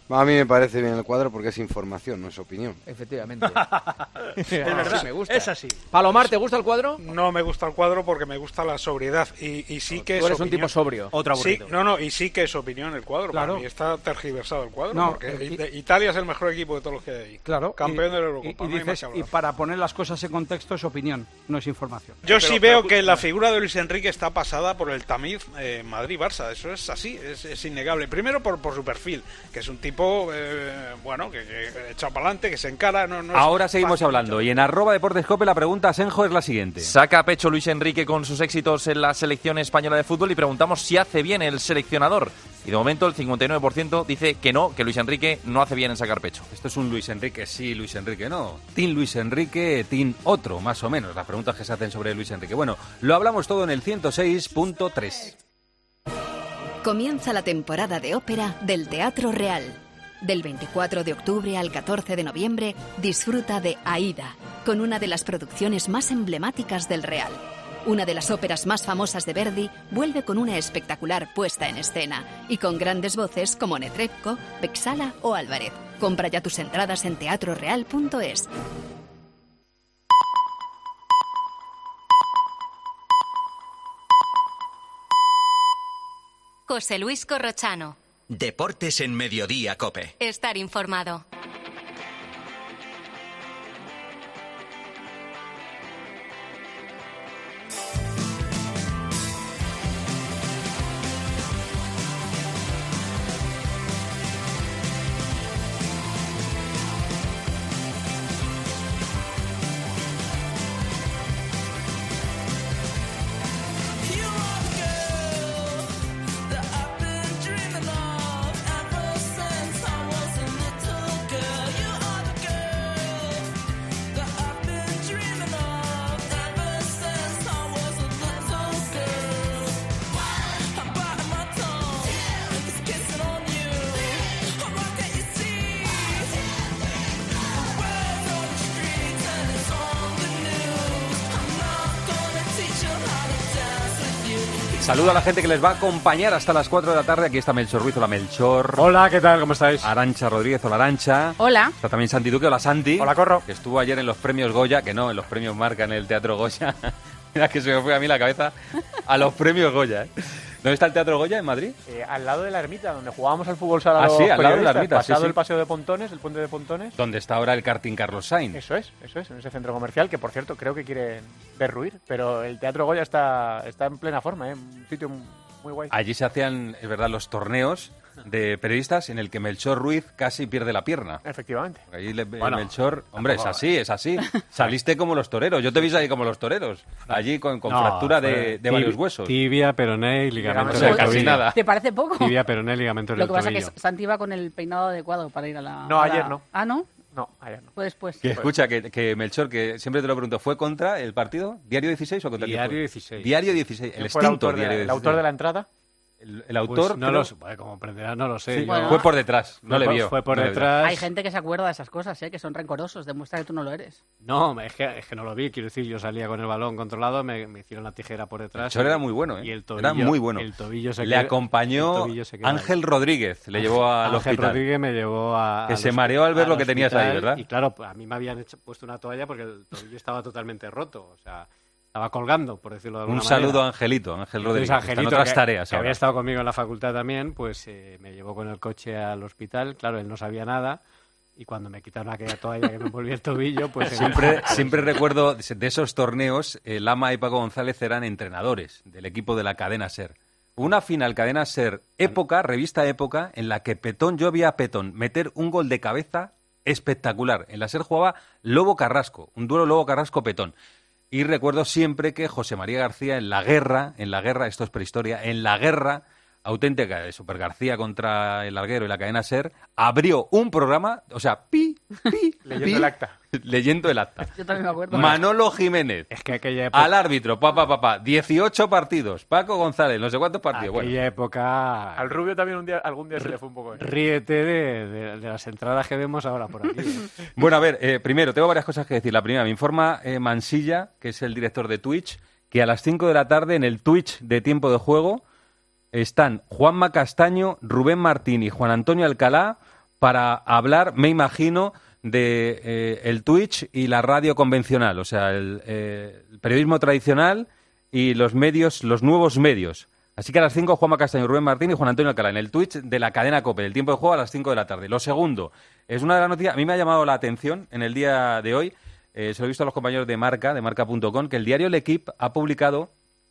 Speaker 5: A mí me parece bien el cuadro porque es información, no es opinión.
Speaker 10: Efectivamente.
Speaker 6: Es verdad,
Speaker 10: me gusta.
Speaker 6: es así.
Speaker 10: Palomar, ¿te gusta el cuadro?
Speaker 21: No me gusta el cuadro porque me gusta la sobriedad y sí que es
Speaker 10: Tú eres
Speaker 21: opinión.
Speaker 10: un tipo sobrio.
Speaker 6: Otro
Speaker 21: Sí,
Speaker 6: aburrido.
Speaker 21: y sí que es opinión el cuadro.
Speaker 6: Claro.
Speaker 21: Para mí está tergiversado el cuadro.
Speaker 6: No,
Speaker 21: porque Italia es el mejor equipo de todos los que hay ahí.
Speaker 6: Claro.
Speaker 21: Campeón de la Eurocopa.
Speaker 20: Y
Speaker 21: no hay más
Speaker 20: dices,
Speaker 21: que hablar.
Speaker 20: y para poner las cosas en contexto es opinión, no es información.
Speaker 21: Yo sí veo que la figura de Luis Enrique está pasada por el tamiz Madrid-Barça. Eso es así, es innegable. Primero por su perfil, que es un tipo, que echa para adelante, que se encara. No
Speaker 4: Ahora seguimos hablando. Y en @deportescope la pregunta a Senjo es la siguiente.
Speaker 12: Saca a pecho Luis Enrique con sus éxitos en la selección española de fútbol y preguntamos si hace bien el seleccionador. Y de momento el 59% dice que no, que Luis Enrique no hace bien en sacar pecho.
Speaker 4: Esto es un Luis Enrique sí, Luis Enrique no. Team Luis Enrique, team otro, más o menos. Las preguntas que se hacen sobre Luis Enrique. Bueno, lo hablamos todo en el 106.3.
Speaker 24: Comienza la temporada de ópera del Teatro Real. Del 24 de octubre al 14 de noviembre, disfruta de Aída, con una de las producciones más emblemáticas del Real. Una de las óperas más famosas de Verdi vuelve con una espectacular puesta en escena y con grandes voces como Netrebko, Vexala o Álvarez. Compra ya tus entradas en teatroreal.es.
Speaker 2: José Luis Corrochano.
Speaker 1: Deportes en Mediodía, COPE.
Speaker 2: Estar informado.
Speaker 4: Saludo a la gente que les va a acompañar hasta las 4 de la tarde. Aquí está Melchor Ruiz, hola Melchor.
Speaker 6: Hola, ¿qué tal? ¿Cómo estáis?
Speaker 4: Arancha Rodríguez, hola Arancha.
Speaker 25: Hola.
Speaker 4: Está también Santi Duque, hola Santi.
Speaker 6: Hola, Corro.
Speaker 4: Que estuvo ayer en los premios Goya, que no, en los premios Marca en el Teatro Goya. Mira que se me fue a mí la cabeza a los premios Goya, ¿eh? ¿Dónde está el Teatro Goya, en Madrid?
Speaker 6: Al lado de la ermita, donde jugábamos al fútbol sala.
Speaker 4: Ah, sí, al lado de la ermita.
Speaker 6: Pasado
Speaker 4: sí.
Speaker 6: el paseo de Pontones, el puente de Pontones.
Speaker 4: Donde está ahora el karting Carlos Sainz.
Speaker 6: Eso es, en ese centro comercial, que por cierto creo que quieren derruir, pero el Teatro Goya está en plena forma, ¿eh? Un sitio muy guay.
Speaker 4: Allí se hacían, es verdad, los torneos de periodistas en el que Melchor Ruiz casi pierde la pierna.
Speaker 6: Efectivamente.
Speaker 4: Allí Melchor, hombre, es así. Saliste como los toreros. Yo te vi ahí como los toreros. Allí con fractura de varios huesos.
Speaker 20: Tibia, peroné y ligamento
Speaker 4: del tobillo. Casi nada.
Speaker 25: ¿Te parece poco?
Speaker 20: Tibia, peroné, ligamento del
Speaker 25: tobillo. Lo que pasa
Speaker 20: tobillo.
Speaker 25: es que Santi iba con el peinado adecuado para ir a la...
Speaker 6: No, ayer no.
Speaker 25: ¿Ah, no?
Speaker 6: No, ayer no.
Speaker 25: Pues después.
Speaker 4: Que escucha, que Melchor, que siempre te lo pregunto, ¿fue contra el partido? ¿Diario 16 o contra el
Speaker 20: Diario 16.
Speaker 4: Diario 16, el
Speaker 6: ¿Fue
Speaker 4: extinto Diario 16.
Speaker 6: ¿El autor de la entrada?
Speaker 4: El autor,
Speaker 20: pues no lo sé, como comprenderás, no lo sé.
Speaker 4: Sí, fue por detrás, no le vio.
Speaker 20: Fue por detrás.
Speaker 25: Hay gente que se acuerda de esas cosas, que son rencorosos, demuestra que tú no lo eres.
Speaker 20: No, es que no lo vi, quiero decir, yo salía con el balón controlado, me hicieron la tijera por detrás.
Speaker 4: Melchor era muy bueno, ¿eh?
Speaker 20: Y el tobillo,
Speaker 4: era muy bueno.
Speaker 20: El tobillo se
Speaker 4: le acompañó Ángel Rodríguez, le llevó al hospital.
Speaker 20: Ángel Rodríguez me llevó a...
Speaker 4: Que se mareó al ver lo que tenías ahí, ¿verdad?
Speaker 20: Y claro, a mí me habían puesto una toalla porque el tobillo estaba totalmente roto, o sea... Estaba colgando, por decirlo de alguna manera.
Speaker 4: Un saludo a Angelito, Ángel Rodríguez.
Speaker 20: Entonces, Angelito,
Speaker 4: está en otras tareas
Speaker 20: que
Speaker 4: ahora.
Speaker 20: Había estado conmigo en la facultad también, pues me llevó con el coche al hospital. Claro, él no sabía nada. Y cuando me quitaron aquella toalla que me envolvía el tobillo, pues...
Speaker 4: Siempre recuerdo de esos torneos, Lama y Paco González eran entrenadores del equipo de la cadena SER. Una final cadena SER Época, revista Época, en la que yo vi a Petón meter un gol de cabeza espectacular. En la SER jugaba Lobo Carrasco, un duelo Lobo Carrasco-Petón. Y recuerdo siempre que José María García en la guerra, esto es prehistoria, en la guerra auténtica de Super García contra el Larguero y la cadena SER, abrió un programa, o sea,
Speaker 6: leyendo el acta.
Speaker 4: Leyendo el acta.
Speaker 25: Yo también me acuerdo.
Speaker 4: Manolo Jiménez.
Speaker 20: Es que aquella época...
Speaker 4: Al árbitro, 18 partidos. Paco González, no sé cuántos partidos.
Speaker 20: Aquella época...
Speaker 6: Al Rubio también algún día se le fue un poco.
Speaker 20: Ríete de las entradas que vemos ahora por aquí.
Speaker 4: Bueno, a ver, primero, tengo varias cosas que decir. La primera, me informa Mansilla, que es el director de Twitch, que a las 5 de la tarde en el Twitch de Tiempo de Juego están Juanma Castaño, Rubén Martín y Juan Antonio Alcalá para hablar, me imagino, de el Twitch y la radio convencional, o sea, el periodismo tradicional y los medios, los nuevos medios. Así que a las 5, Juanma Castaño, Rubén Martín y Juan Antonio Alcalá, en el Twitch de la cadena COPE, el tiempo de juego a las 5 de la tarde. Lo segundo, es una de las noticias, a mí me ha llamado la atención en el día de hoy, se lo he visto a los compañeros de marca.com, que el diario L'Equipe ha publicado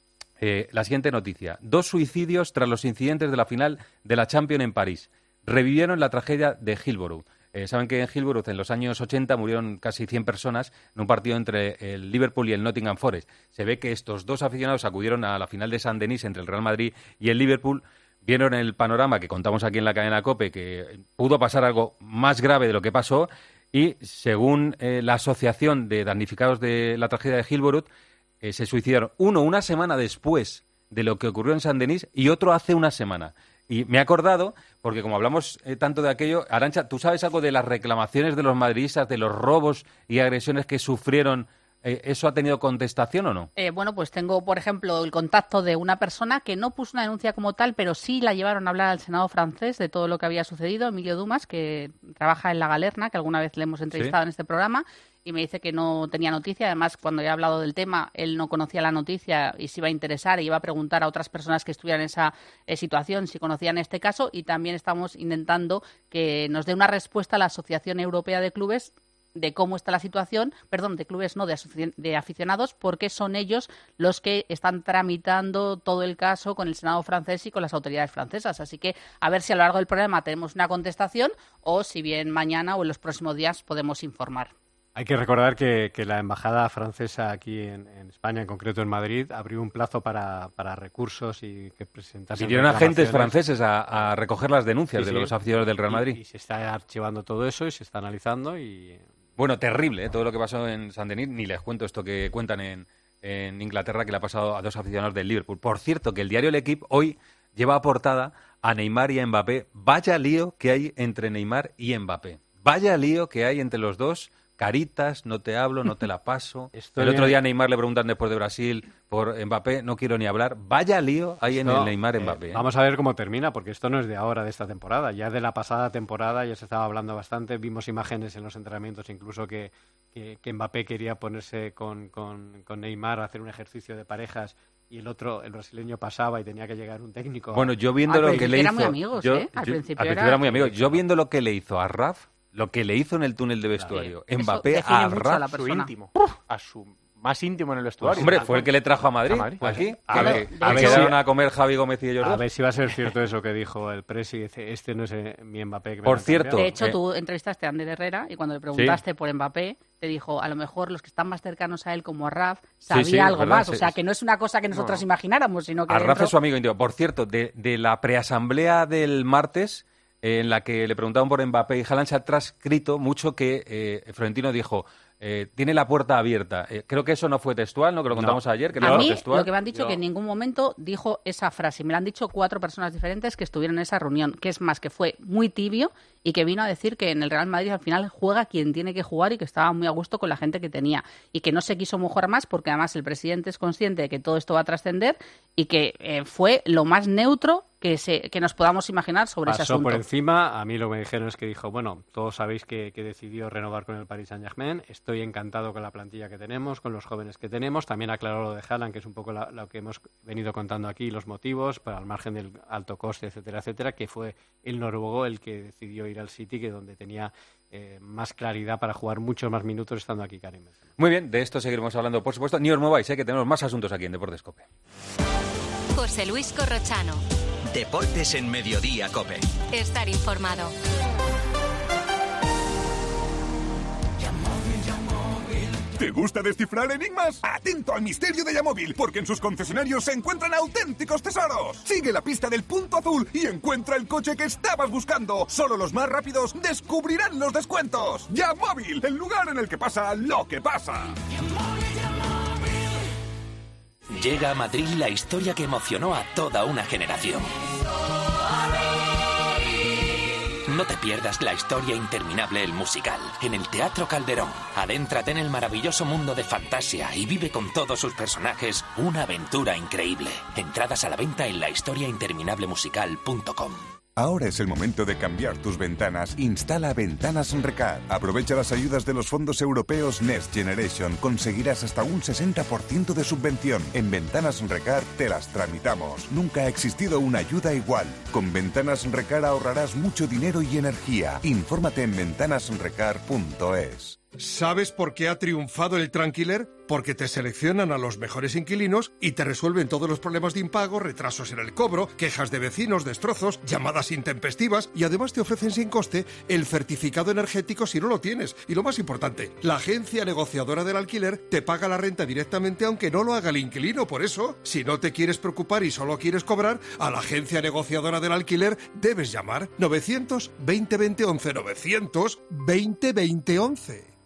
Speaker 4: la siguiente noticia. 2 suicidios tras los incidentes de la final de la Champions en París. Revivieron la tragedia de Hillsborough. Saben que en Hillsborough en los años 80 murieron casi 100 personas en un partido entre el Liverpool y el Nottingham Forest. Se ve que estos 2 aficionados acudieron a la final de Saint-Denis entre el Real Madrid y el Liverpool, vieron el panorama que contamos aquí en la cadena COPE, que pudo pasar algo más grave de lo que pasó, y según la Asociación de Damnificados de la Tragedia de Hillsborough, se suicidaron uno una semana después de lo que ocurrió en Saint-Denis y otro hace una semana. Y me he acordado, porque como hablamos tanto de aquello, Arantxa, ¿tú sabes algo de las reclamaciones de los madridistas, de los robos y agresiones que sufrieron? ¿Eso ha tenido contestación o no?
Speaker 25: Bueno, pues tengo, por ejemplo, el contacto de una persona que no puso una denuncia como tal, pero sí la llevaron a hablar al Senado francés de todo lo que había sucedido, Emilio Dumas, que trabaja en La Galerna, que alguna vez le hemos entrevistado en este programa, y me dice que no tenía noticia. Además, cuando he hablado del tema, él no conocía la noticia y se iba a interesar y iba a preguntar a otras personas que estuvieran en esa situación si conocían este caso, y también estamos intentando que nos dé una respuesta a la Asociación Europea de Clubes de cómo está la situación, de clubes no, de aficionados, porque son ellos los que están tramitando todo el caso con el Senado francés y con las autoridades francesas. Así que a ver si a lo largo del programa tenemos una contestación o si bien mañana o en los próximos días podemos informar.
Speaker 8: Hay que recordar que la embajada francesa aquí en España, en concreto en Madrid, abrió un plazo para recursos y que presentasen.
Speaker 4: Pidieron agentes franceses a recoger las denuncias de los aficionados del Real Madrid.
Speaker 8: Y se está archivando todo eso y se está analizando y...
Speaker 4: Bueno, terrible, todo lo que pasó en Saint-Denis. Ni les cuento esto que cuentan en Inglaterra, que le ha pasado a 2 aficionados del Liverpool. Por cierto, que el diario L'Equipe hoy lleva a portada a Neymar y a Mbappé. Vaya lío que hay entre Neymar y Mbappé. Vaya lío que hay entre los dos. Caritas, no te hablo, no te la paso. El otro día a Neymar le preguntan después de Brasil por Mbappé, no quiero ni hablar. Vaya lío hay en el Neymar-Mbappé.
Speaker 8: Vamos a ver cómo termina, porque esto no es de ahora, de esta temporada. Ya de la pasada temporada ya se estaba hablando bastante. Vimos imágenes en los entrenamientos incluso que Mbappé quería ponerse con Neymar a hacer un ejercicio de parejas y el otro, el brasileño, pasaba y tenía que llegar un técnico.
Speaker 4: Bueno, yo viendo lo que le hizo...
Speaker 25: Eran muy amigos, Al principio
Speaker 4: era muy amigos. Yo viendo lo que le hizo a Raf, lo que le hizo en el túnel de vestuario, Mbappé a Raf,
Speaker 6: a su íntimo, a su más íntimo en el vestuario.
Speaker 4: Hombre, fue el que le trajo a Madrid. Aquí. A ver si van a comer Javi Gómez y ellos dos.
Speaker 8: A ver si va a ser cierto eso que dijo el presi. Este no es mi Mbappé. Que
Speaker 4: por cierto.
Speaker 25: De hecho, tú entrevistaste a Ander Herrera y cuando le preguntaste por Mbappé, te dijo, a lo mejor los que están más cercanos a él, como a Raf, sabía algo más. O sea, que no es una cosa que nosotros imagináramos, sino que...
Speaker 4: A Raf es su amigo íntimo. Por cierto, de la preasamblea del martes, en la que le preguntaban por Mbappé y Haaland, se ha transcrito mucho que Florentino dijo, tiene la puerta abierta. Creo que eso no fue textual, ¿no? Que lo contamos ayer. Que no
Speaker 25: a mí,
Speaker 4: textual.
Speaker 25: Lo que me han dicho que en ningún momento dijo esa frase. Me lo han dicho 4 personas diferentes que estuvieron en esa reunión, que es más, que fue muy tibio y que vino a decir que en el Real Madrid al final juega quien tiene que jugar y que estaba muy a gusto con la gente que tenía y que no se quiso mojar más porque además el presidente es consciente de que todo esto va a trascender y que fue lo más neutro que nos podamos imaginar sobre ese asunto.
Speaker 8: Pasó por encima. A mí lo que me dijeron es que dijo, bueno, todos sabéis que decidió renovar con el Paris Saint-Germain. Estoy encantado con la plantilla que tenemos, con los jóvenes que tenemos. También aclaró lo de Haaland, que es un poco lo que hemos venido contando aquí, los motivos, para al margen del alto coste, etcétera, etcétera, que fue el noruego el que decidió ir al City, que donde tenía más claridad para jugar muchos más minutos estando aquí, Karim.
Speaker 4: Muy bien, de esto seguiremos hablando, por supuesto. Ni os mováis, que tenemos más asuntos aquí en Deportes COPE.
Speaker 2: José Luis Corrochano.
Speaker 1: Deportes en Mediodía COPE.
Speaker 2: Estar informado.
Speaker 10: ¿Te gusta descifrar enigmas? Atento al misterio de Yamóvil, porque en sus concesionarios se encuentran auténticos tesoros. Sigue la pista del punto azul y encuentra el coche que estabas buscando. Solo los más rápidos descubrirán los descuentos. Yamóvil, el lugar en el que pasa lo que pasa.
Speaker 1: Llega a Madrid la historia que emocionó a toda una generación. No te pierdas la historia interminable El Musical, en el Teatro Calderón. Adéntrate en el maravilloso mundo de fantasía y vive con todos sus personajes una aventura increíble. Entradas a la venta en lahistoriainterminablemusical.com.
Speaker 10: Ahora es el momento de cambiar tus ventanas. Instala Ventanas Recar. Aprovecha las ayudas de los fondos europeos Next Generation. Conseguirás hasta un 60% de subvención. En Ventanas Recar te las tramitamos. Nunca ha existido una ayuda igual. Con Ventanas Recar ahorrarás mucho dinero y energía. Infórmate en ventanasrecar.es.
Speaker 11: ¿Sabes por qué ha triunfado el Tranquiler? Porque te seleccionan a los mejores inquilinos y te resuelven todos los problemas de impago, retrasos en el cobro, quejas de vecinos, destrozos, llamadas intempestivas y además te ofrecen sin coste el certificado energético si no lo tienes. Y lo más importante, la agencia negociadora del alquiler te paga la renta directamente aunque no lo haga el inquilino. Por eso, si no te quieres preocupar y solo quieres cobrar, a la agencia negociadora del alquiler debes llamar 920 20 11 920 20 11.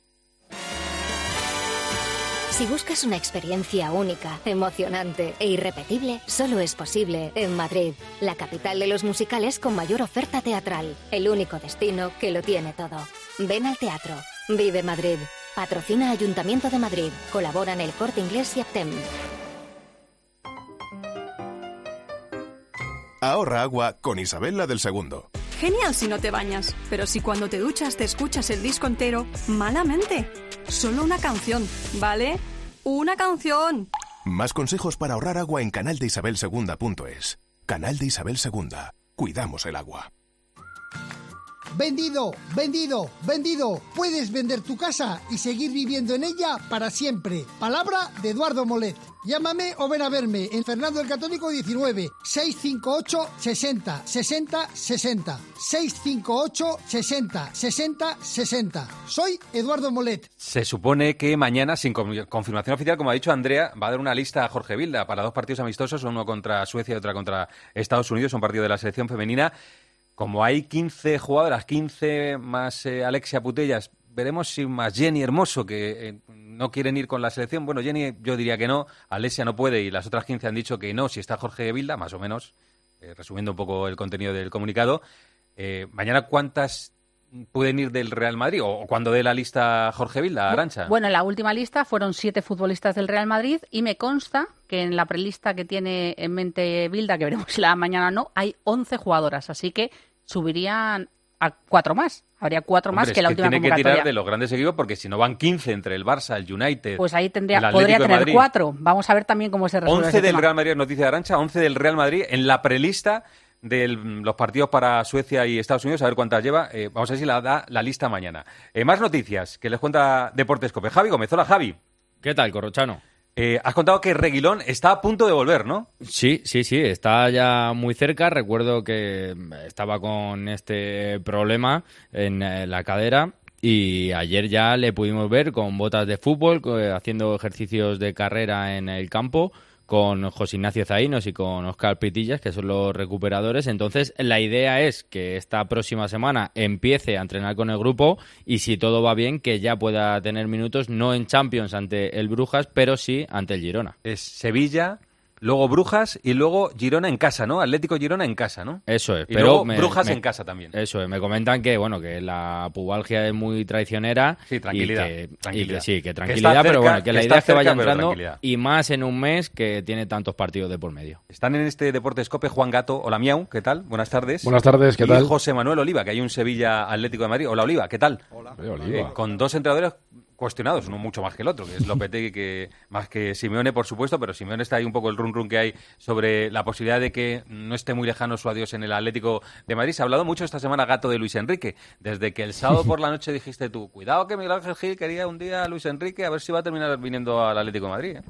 Speaker 13: Si buscas una experiencia única, emocionante e irrepetible, solo es posible en Madrid, la capital de los musicales con mayor oferta teatral, el único destino que lo tiene todo. Ven al teatro. Vive Madrid. Patrocina Ayuntamiento de Madrid. Colaboran El Corte Inglés y Aptem.
Speaker 14: Ahorra agua con Isabel la del Segundo.
Speaker 15: Genial si no te bañas, pero si cuando te duchas te escuchas el disco entero, malamente. Solo una canción, ¿vale? ¡Una canción!
Speaker 14: Más consejos para ahorrar agua en canaldeisabelsegunda.es. Canal de Isabel Segunda. Cuidamos el agua.
Speaker 16: ¡Vendido! ¡Vendido! ¡Vendido! Puedes vender tu casa y seguir viviendo en ella para siempre. Palabra de Eduardo Molet. Llámame o ven a verme en Fernando el Católico 19 658 60 60 60 658 60 60 60. Soy Eduardo Molet.
Speaker 4: Se supone que mañana, sin confirmación oficial, como ha dicho Andrea, va a dar una lista a Jorge Vilda para 2 partidos amistosos, uno contra Suecia y otro contra Estados Unidos, un partido de la selección femenina. Como hay 15 jugadoras, 15 más Alexia Putellas, veremos si más Jenny Hermoso, que no quieren ir con la selección. Bueno, Jenny yo diría que no, Alexia no puede y las otras 15 han dicho que no, si está Jorge Vilda, más o menos, resumiendo un poco el contenido del comunicado. Mañana, ¿cuántas pueden ir del Real Madrid? ¿O cuándo dé la lista Jorge Vilda, Arantxa?
Speaker 25: Bueno, en la última lista fueron 7 futbolistas del Real Madrid y me consta que en la prelista que tiene en mente Vilda, que veremos si la mañana no, hay 11 jugadoras, así que subirían a 4 más. Habría 4 más que la última convocatoria.
Speaker 4: Tiene que tirar de los grandes equipos porque si no van 15 entre el Barça, el United,
Speaker 25: pues ahí
Speaker 4: podría
Speaker 25: tener 4. Vamos a ver también cómo se resuelve
Speaker 4: 11 del
Speaker 25: tema.
Speaker 4: Real Madrid, noticia de Arantxa, 11 del Real Madrid en la prelista de los partidos para Suecia y Estados Unidos, a ver cuántas lleva. Vamos a ver si la da la lista mañana. Más noticias que les cuenta Deportes Cope. Javi Gómez, hola Javi.
Speaker 9: ¿Qué tal, Corrochano?
Speaker 4: Has contado que Reguilón está a punto de volver, ¿no?
Speaker 9: Sí, está ya muy cerca. Recuerdo que estaba con este problema en la cadera y ayer ya le pudimos ver con botas de fútbol, haciendo ejercicios de carrera en el campo con José Ignacio Zaínos y con Óscar Pitillas, que son los recuperadores. Entonces, la idea es que esta próxima semana empiece a entrenar con el grupo y, si todo va bien, que ya pueda tener minutos, no en Champions ante el Brujas, pero sí ante el Girona.
Speaker 4: Es Sevilla, luego Brujas y luego Girona en casa, ¿no? Atlético Girona en casa, ¿no?
Speaker 9: Eso es.
Speaker 4: Y pero luego Brujas en casa también.
Speaker 9: Eso es. Me comentan que, bueno, que la pubalgia es muy traicionera.
Speaker 4: Sí, tranquilidad.
Speaker 9: Y que tranquilidad, pero bueno, que la idea es que vaya entrando y más en un mes que tiene tantos partidos de por medio.
Speaker 4: Están en este Deportes Cope Juan Gato. Hola, Miau, ¿qué tal? Buenas tardes.
Speaker 26: Buenas tardes, ¿qué tal?
Speaker 4: Y José Manuel Oliva, que hay un Sevilla Atlético de Madrid. Hola, Oliva, ¿qué tal?
Speaker 26: Hola. Oliva.
Speaker 4: Con 2 entrenadores cuestionados, uno mucho más que el otro, que es Lopetegui, que más que Simeone, por supuesto, pero Simeone está ahí un poco el run que hay sobre la posibilidad de que no esté muy lejano su adiós en el Atlético de Madrid. Se ha hablado mucho esta semana, Gato, de Luis Enrique, desde que el sábado por la noche dijiste tú, cuidado que Miguel Ángel Gil quería un día a Luis Enrique, a ver si va a terminar viniendo al Atlético de Madrid.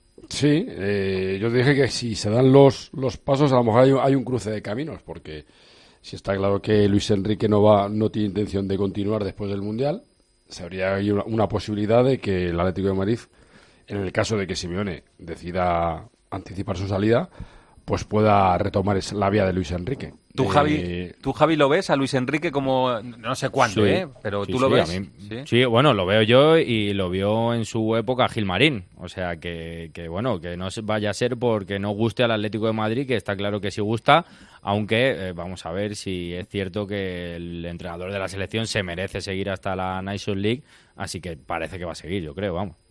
Speaker 26: Sí, yo dije que si se dan los pasos, a lo mejor hay un cruce de caminos, porque si está claro que Luis Enrique no tiene intención de continuar después del Mundial, se habría una posibilidad de que el Atlético de Madrid, en el caso de que Simeone decida anticipar su salida, pues pueda retomar la vía de Luis Enrique.
Speaker 4: ¿Tú, Javi, lo ves a Luis Enrique como, no sé cuándo,
Speaker 9: sí,
Speaker 4: pero
Speaker 9: sí,
Speaker 4: tú lo ves?
Speaker 9: Sí, bueno, lo veo yo y lo vio en su época Gilmarín. O sea, que bueno, que no vaya a ser porque no guste al Atlético de Madrid, que está claro que sí gusta, aunque vamos a ver si es cierto que el entrenador de la selección se merece seguir hasta la Nations League, así que parece que va a seguir, yo creo, vamos.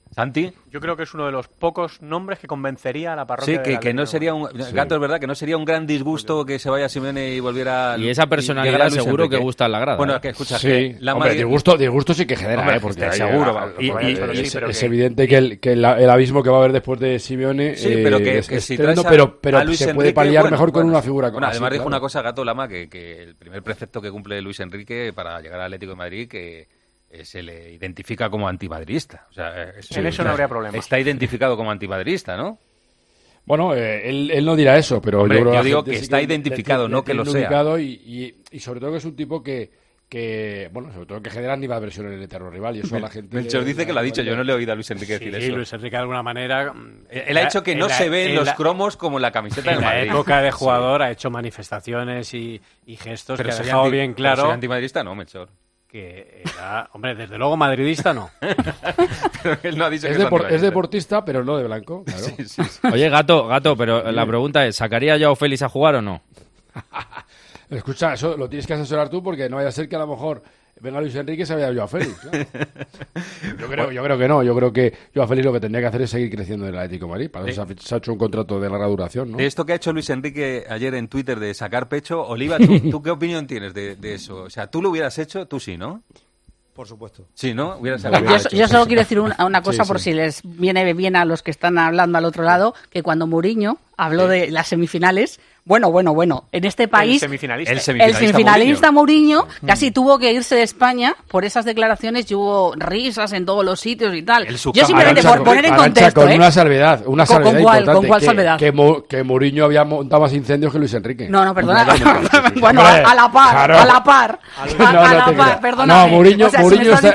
Speaker 4: ¿Santi?
Speaker 6: Yo creo que es uno de los pocos nombres que convencería a la parroquia.
Speaker 4: Sí, que no sería un... Gato, es verdad, que no sería un gran disgusto que se vaya Simeone y volviera...
Speaker 9: Y esa personalidad seguro que gusta en la grada.
Speaker 4: Bueno, que escucha...
Speaker 26: Sí, hombre, disgusto sí que genera, porque
Speaker 4: seguro.
Speaker 26: Es evidente que el abismo que va a haber después de Simeone
Speaker 4: pero que
Speaker 26: es
Speaker 4: si
Speaker 26: tremendo, pero se puede paliar mejor con una figura como
Speaker 4: además dijo una cosa, Gato Lama, que el primer precepto que cumple Luis Enrique para llegar al Atlético de Madrid, que se le identifica como antimadridista. O sea,
Speaker 6: en eso no habría problema.
Speaker 4: Está identificado como antimadridista, ¿no?
Speaker 26: Bueno, él no dirá eso, pero
Speaker 4: hombre,
Speaker 26: yo
Speaker 4: digo que está identificado, no que lo sea.
Speaker 26: Y sobre todo que es un tipo que bueno, sobre todo que genera animadversión en el eterno rival, y eso a la gente...
Speaker 4: Melchor dice que lo ha dicho, yo no le he oído a Luis Enrique decir eso.
Speaker 8: Sí, Luis Enrique de alguna manera...
Speaker 4: Él ha dicho que no se ven los cromos como la camiseta del Madrid.
Speaker 8: En la época de jugador ha hecho manifestaciones y gestos que ha dejado bien claro...
Speaker 4: Pero antimadridista no, Melchor.
Speaker 8: Que era, hombre, desde luego madridista no.
Speaker 4: Pero él no ha dicho
Speaker 26: es deportista, pero no de blanco, claro.
Speaker 4: Sí.
Speaker 9: Oye, Gato, pero la pregunta es, ¿sacaría a Joao Félix a jugar o no?
Speaker 26: Escucha, eso lo tienes que asesorar tú, porque no vaya a ser que a lo mejor venga Luis Enrique y se vaya Joao Félix. Claro. Yo creo que no. Yo creo que Joao Félix lo que tendría que hacer es seguir creciendo en el Atlético de Madrid. Para eso se ha hecho un contrato de larga duración, ¿no?
Speaker 4: De esto que ha hecho Luis Enrique ayer en Twitter de sacar pecho, Oliva, ¿tú qué opinión tienes de eso? O sea, ¿tú lo hubieras hecho? Tú sí, ¿no?
Speaker 3: Por supuesto.
Speaker 4: Sí, ¿no?
Speaker 25: Yo solo quiero decir una cosa por si les viene bien a los que están hablando al otro lado, que cuando Mourinho habló de las semifinales, bueno, en este país
Speaker 6: el
Speaker 25: semifinalista Mourinho casi tuvo que irse de España por esas declaraciones y hubo risas en todos los sitios y tal. Yo simplemente por poner en contexto,
Speaker 26: con una salvedad importante.
Speaker 25: ¿Con cuál salvedad?
Speaker 26: Que Mourinho había montado más incendios que Luis Enrique.
Speaker 25: No, perdona. Bueno, a la par, perdona.
Speaker 26: No, Mourinho está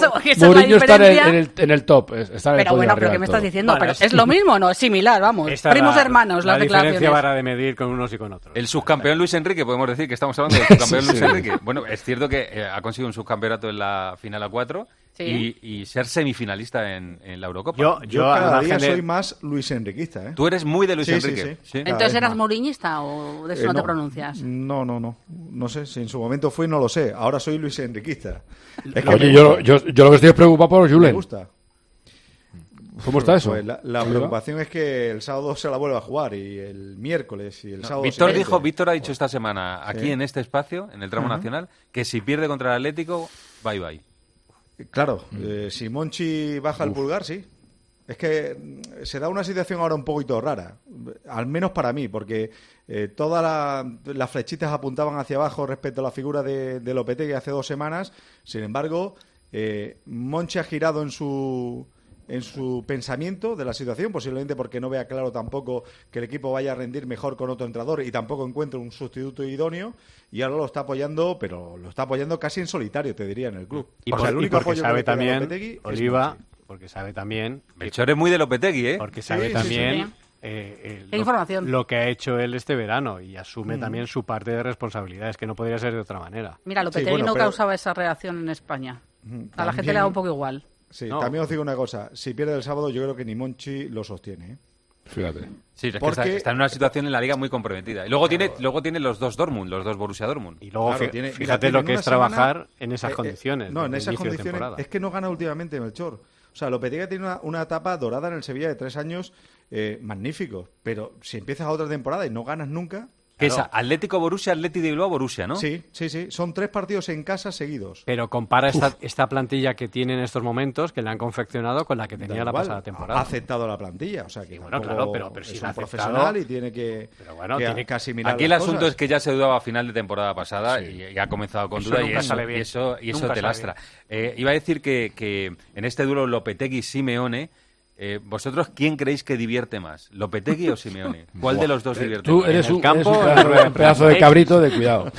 Speaker 26: en el top.
Speaker 25: Pero bueno, ¿pero qué me estás diciendo? Pero es lo mismo, ¿no? Es similar, vamos. Primos hermanos, las declaraciones.
Speaker 8: La diferencia va a medir con unos y con otros.
Speaker 4: El subcampeón Luis Enrique, podemos decir que estamos hablando del subcampeón Luis Enrique. Bueno, es cierto que ha conseguido un subcampeonato en la final A4 y ser semifinalista en la Eurocopa.
Speaker 3: Yo cada día soy más Luis Enriquista, ¿eh?
Speaker 4: Tú eres muy de Luis Enrique.
Speaker 3: Sí.
Speaker 25: ¿Entonces eras mouriñista o de eso no te pronuncias?
Speaker 3: No. No sé, si en su momento fui, no lo sé. Ahora soy Luis Enriquista.
Speaker 26: Oye, yo lo que estoy es preocupado por Julen.
Speaker 3: Me gusta.
Speaker 26: ¿Cómo está eso?
Speaker 3: Pues la preocupación es que el sábado se la vuelve a jugar y el miércoles y el sábado...
Speaker 4: Víctor ha dicho esta semana, aquí en este espacio, en el tramo nacional, que si pierde contra el Atlético, bye.
Speaker 3: Claro, si Monchi baja el pulgar, sí. Es que se da una situación ahora un poquito rara, al menos para mí, porque todas las flechitas apuntaban hacia abajo respecto a la figura de Lopetegui hace 2 semanas. Sin embargo, Monchi ha girado en su pensamiento de la situación, posiblemente porque no vea claro tampoco que el equipo vaya a rendir mejor con otro entrenador y tampoco encuentre un sustituto idóneo, y ahora lo está apoyando, pero lo está apoyando casi en solitario, te diría, en el club.
Speaker 8: Y porque sabe también, Oliva, porque sabe también...
Speaker 4: Melchor es muy de Lopetegui, ¿eh?
Speaker 8: Porque sabe también...
Speaker 25: información.
Speaker 8: Lo que ha hecho él este verano, y asume también su parte de responsabilidad, es que no podría ser de otra manera.
Speaker 25: Mira, Lopetegui causaba esa reacción en España. A la gente le da un poco igual.
Speaker 3: Sí, también os digo una cosa. Si pierde el sábado, yo creo que ni Monchi lo sostiene, ¿eh?
Speaker 26: Fíjate.
Speaker 4: Sí, es que está en una situación en la liga muy comprometida. Y luego tiene los dos Dortmund, los dos Borussia Dortmund.
Speaker 8: Y luego fíjate lo que es trabajar en esas condiciones.
Speaker 3: No, en esas condiciones es que no gana últimamente Melchor. O sea, Lopetegui tiene una etapa dorada en el Sevilla de 3 años magníficos. Pero si empiezas a otra temporada y no ganas nunca...
Speaker 4: Que es Atlético Borussia, Atleti de Bilbao, Borussia, ¿no?
Speaker 3: Sí. Son 3 partidos en casa seguidos.
Speaker 8: Pero compara esta plantilla que tiene en estos momentos, que le han confeccionado, con la que tenía la pasada temporada.
Speaker 3: Ha aceptado la plantilla, o sea que
Speaker 8: claro, pero
Speaker 3: si es un profesional y tiene que asimilar.
Speaker 4: Aquí el asunto es que ya se dudaba a final de temporada pasada y ha comenzado con duda y eso te lastra. Iba a decir que en este duelo Lopetegui-Simeone, ¿vosotros quién creéis que divierte más? ¿Lopetegui o Simeone? ¿Cuál de los dos divierte más?
Speaker 26: Tú eres un pedazo de cabrito de cuidado.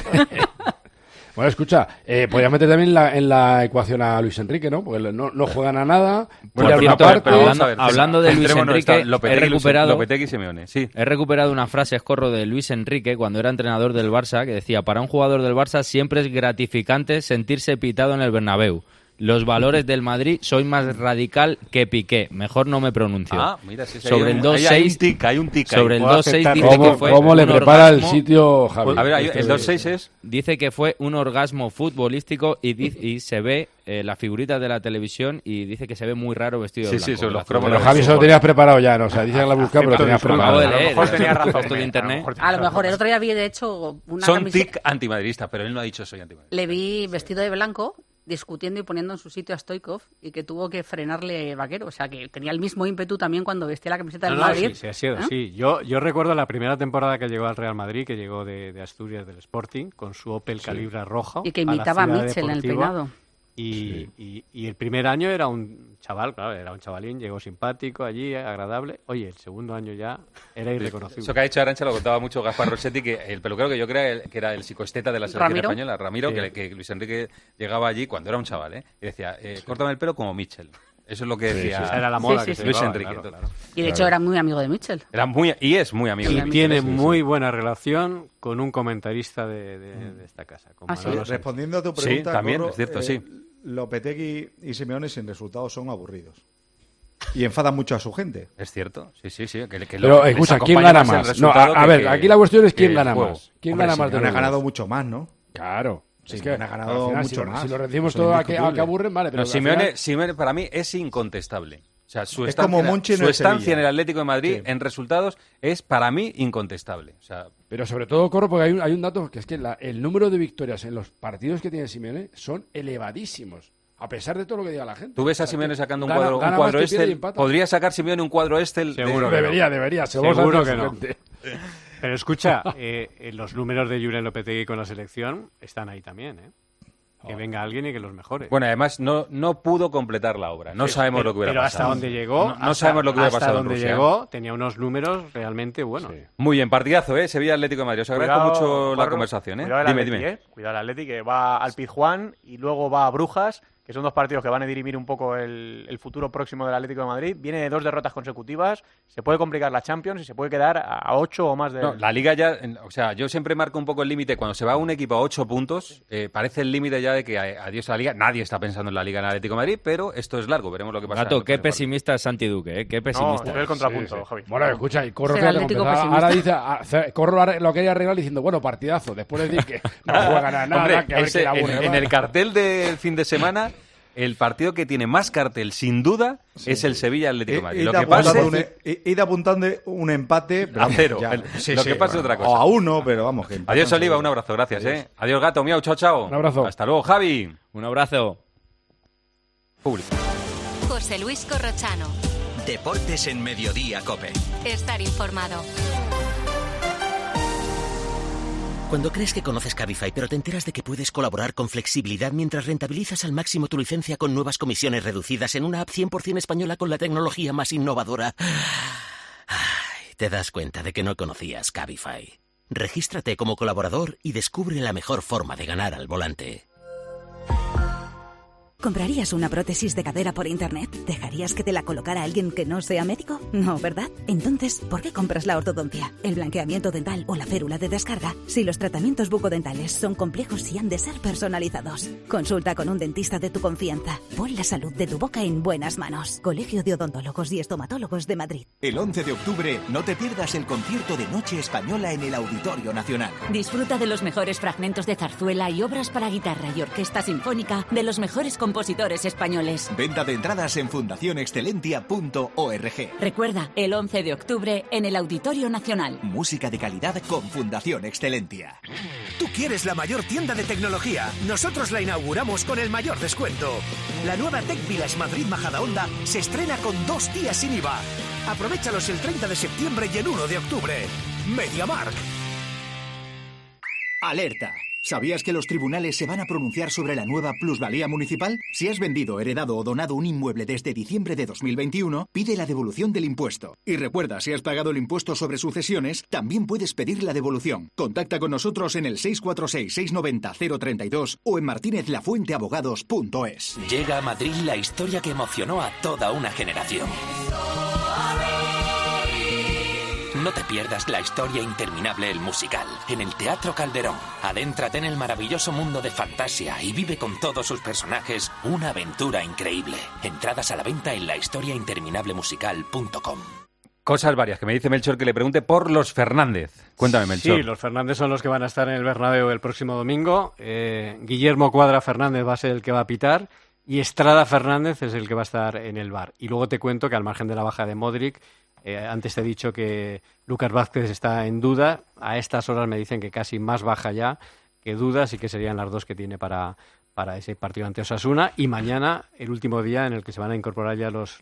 Speaker 26: Bueno, escucha, podrías meter también en la ecuación a Luis Enrique, ¿no? Porque no juegan a nada.
Speaker 9: Hablando de Luis Enrique,
Speaker 4: Lopetegui y Simeone, sí.
Speaker 9: He recuperado una frase, Escorro, de Luis Enrique cuando era entrenador del Barça, que decía: para un jugador del Barça siempre es gratificante sentirse pitado en el Bernabéu. Los valores del Madrid, soy más radical que Piqué. Mejor no me pronuncio.
Speaker 4: Mira, sí,
Speaker 9: sobre el 2-6
Speaker 4: hay un tic.
Speaker 9: Sobre el 2-6 dice que fue
Speaker 26: ¿Cómo le prepara el sitio, Javi?
Speaker 4: A ver, el 2-6 es...
Speaker 9: Dice que fue un orgasmo futbolístico y se ve la figurita de la televisión y dice que se ve muy raro vestido de blanco.
Speaker 4: Sí, son los
Speaker 26: Pero Javi, eso lo tenías preparado ya, ¿no? O sea, dicen que la busca, pero tenías preparado.
Speaker 6: A lo mejor tenía razón.
Speaker 9: De internet.
Speaker 25: A lo mejor el otro día vi, de hecho, una
Speaker 4: Son
Speaker 25: camiseta...
Speaker 4: tic antimadridista, pero él no ha dicho soy antimadridista.
Speaker 25: Le vi vestido de blanco, discutiendo y poniendo en su sitio a Stoichkov y que tuvo que frenarle Vaquero. O sea, que tenía el mismo ímpetu también cuando vestía la camiseta del Madrid.
Speaker 8: Sí, ha sido así. Yo recuerdo la primera temporada que llegó al Real Madrid, que llegó de Asturias, del Sporting, con su Opel Calibra rojo.
Speaker 25: Y que imitaba a Mitchell en el peinado.
Speaker 8: Y el primer año era un chaval, claro, era un chavalín, llegó simpático allí, agradable. Oye, el segundo año ya era irreconocible.
Speaker 4: Eso que ha dicho Arantxa lo contaba mucho Gaspar Rossetti, que el peluquero que yo creo que era el psicoesteta de la selección española, Ramiro, sí. que Luis Enrique llegaba allí cuando era un chaval, y decía, córtame el pelo como Mitchell. Eso es lo que decía.
Speaker 8: Esa era la moda que
Speaker 25: se
Speaker 4: Luis
Speaker 8: llevaba,
Speaker 4: Enrique.
Speaker 8: Claro.
Speaker 25: Y de hecho era muy amigo de Mitchell.
Speaker 4: Y es muy amigo de Mitchell.
Speaker 8: Y tiene muy buena relación con un comentarista de esta casa.
Speaker 3: Respondiendo a tu pregunta,
Speaker 4: sí, también,
Speaker 3: Corro,
Speaker 4: es cierto, sí.
Speaker 3: Lopetegui y Simeone sin resultados son aburridos. Y enfadan mucho a su gente.
Speaker 4: Es cierto, sí.
Speaker 26: Pero escucha, ¿quién gana más? No, a ver, aquí la cuestión es quién gana más. ¿Quién gana más?
Speaker 3: Simeone ha ganado mucho más, ¿no?
Speaker 26: Claro.
Speaker 3: Sí, es que ha ganado mucho más.
Speaker 26: Si lo decimos todo a que aburren, vale. Pero
Speaker 4: Simeone para mí es incontestable. O sea, su
Speaker 3: es como Monchi
Speaker 4: su estancia en el Atlético de Madrid en resultados es para mí incontestable. O sea,
Speaker 26: pero sobre todo, Corro, porque hay un dato que es que el número de victorias en los partidos que tiene Simeone son elevadísimos. A pesar de todo lo que diga la gente.
Speaker 4: ¿Tú ves a Simeone sacando un cuadro Excel? ¿Podría sacar Simeone un cuadro Excel?
Speaker 26: Seguro que debería.
Speaker 8: Seguro que no. Pero escucha, los números de Julen Lopetegui con la selección están ahí también, Que venga alguien y que los mejore.
Speaker 4: Bueno, además no pudo completar la obra. No sabemos lo que hubiera pasado.
Speaker 8: Pero hasta donde llegó...
Speaker 4: No sabemos lo que hubiera pasado en Rusia.
Speaker 8: Hasta donde llegó tenía unos números realmente buenos. Sí.
Speaker 4: Muy bien, partidazo, Sevilla Atlético de Madrid. Os agradezco mucho la conversación,
Speaker 6: Dime. Cuidado el Atleti, que va al Pizjuán y luego va a Brujas, que son dos partidos que van a dirimir un poco el futuro próximo del Atlético de Madrid. Viene de 2 derrotas consecutivas, se puede complicar la Champions y se puede quedar a 8 o más de...
Speaker 4: No, la Liga ya, o sea, yo siempre marco un poco el límite. Cuando se va un equipo a 8 puntos, parece el límite ya de que adiós a la Liga. Nadie está pensando en la Liga en el Atlético de Madrid, pero esto es largo, veremos lo que pasa.
Speaker 9: Gato, qué pesimista es Santi Duque, qué pesimista.
Speaker 6: No, es el contrapunto, Javi.
Speaker 26: Bueno, escucha, y Corro ahora dice, Corro lo quería arreglar diciendo, bueno, partidazo, después de decir que no juegan a nada,
Speaker 4: hombre,
Speaker 26: que a ver qué aburre.
Speaker 4: En el cartel del fin de semana... El partido que tiene más cartel, sin duda, es el Sevilla Atlético de Madrid. Lo que pasa
Speaker 3: ir apuntando un empate
Speaker 4: a 0. Lo que pasa es otra cosa.
Speaker 3: O a 1, pero vamos. Que
Speaker 4: adiós, Oliva, un abrazo, gracias. Adiós, Gato, miau, chao.
Speaker 26: Un abrazo.
Speaker 4: Hasta luego, Javi.
Speaker 9: Un abrazo.
Speaker 2: Público. José Luis Corrochano.
Speaker 7: Deportes en Mediodía, COPE.
Speaker 2: Estar informado.
Speaker 7: Cuando crees que conoces Cabify, pero te enteras de que puedes colaborar con flexibilidad mientras rentabilizas al máximo tu licencia con nuevas comisiones reducidas en una app 100% española con la tecnología más innovadora, te das cuenta de que no conocías Cabify. Regístrate como colaborador y descubre la mejor forma de ganar al volante.
Speaker 17: ¿Comprarías una prótesis de cadera por internet? ¿Dejarías que te la colocara alguien que no sea médico? No, ¿verdad? Entonces, ¿por qué compras la ortodoncia, el blanqueamiento dental o la férula de descarga? Si los tratamientos bucodentales son complejos y han de ser personalizados. Consulta con un dentista de tu confianza. Pon la salud de tu boca en buenas manos. Colegio de Odontólogos y Estomatólogos de Madrid.
Speaker 18: El 11 de octubre no te pierdas el concierto de Noche Española en el Auditorio Nacional.
Speaker 19: Disfruta de los mejores fragmentos de zarzuela y obras para guitarra y orquesta sinfónica de los mejores compositores españoles.
Speaker 18: Venta de entradas en fundacionexcelentia.org.
Speaker 19: Recuerda, el 11 de octubre en el Auditorio Nacional.
Speaker 18: Música de calidad con Fundación Excelentia.
Speaker 22: ¿Tú quieres la mayor tienda de tecnología? Nosotros la inauguramos con el mayor descuento. La nueva Tech Village Madrid Majadahonda se estrena con 2 días sin IVA. Aprovéchalos el 30 de septiembre y el 1 de octubre. MediaMarkt.
Speaker 18: Alerta. ¿Sabías que los tribunales se van a pronunciar sobre la nueva plusvalía municipal? Si has vendido, heredado o donado un inmueble desde diciembre de 2021, pide la devolución del impuesto. Y recuerda, si has pagado el impuesto sobre sucesiones, también puedes pedir la devolución. Contacta con nosotros en el 646-690-032 o en martinezlafuenteabogados.es.
Speaker 1: Llega a Madrid la historia que emocionó a toda una generación. No te pierdas la historia interminable El Musical en el Teatro Calderón. Adéntrate en el maravilloso mundo de fantasía y vive con todos sus personajes una aventura increíble. Entradas a la venta en lahistoriainterminablemusical.com.
Speaker 4: Cosas varias, que me dice Melchor que le pregunte por los Fernández. Cuéntame, Melchor.
Speaker 8: Sí, los Fernández son los que van a estar en el Bernabéu el próximo domingo. Guillermo Cuadra Fernández va a ser el que va a pitar y Estrada Fernández es el que va a estar en el VAR. Y luego te cuento que al margen de la baja de Modric, antes te he dicho que Lucas Vázquez está en duda. A estas horas me dicen que casi más baja ya que dudas y que serían las dos que tiene para ese partido ante Osasuna. Y mañana, el último día en el que se van a incorporar ya los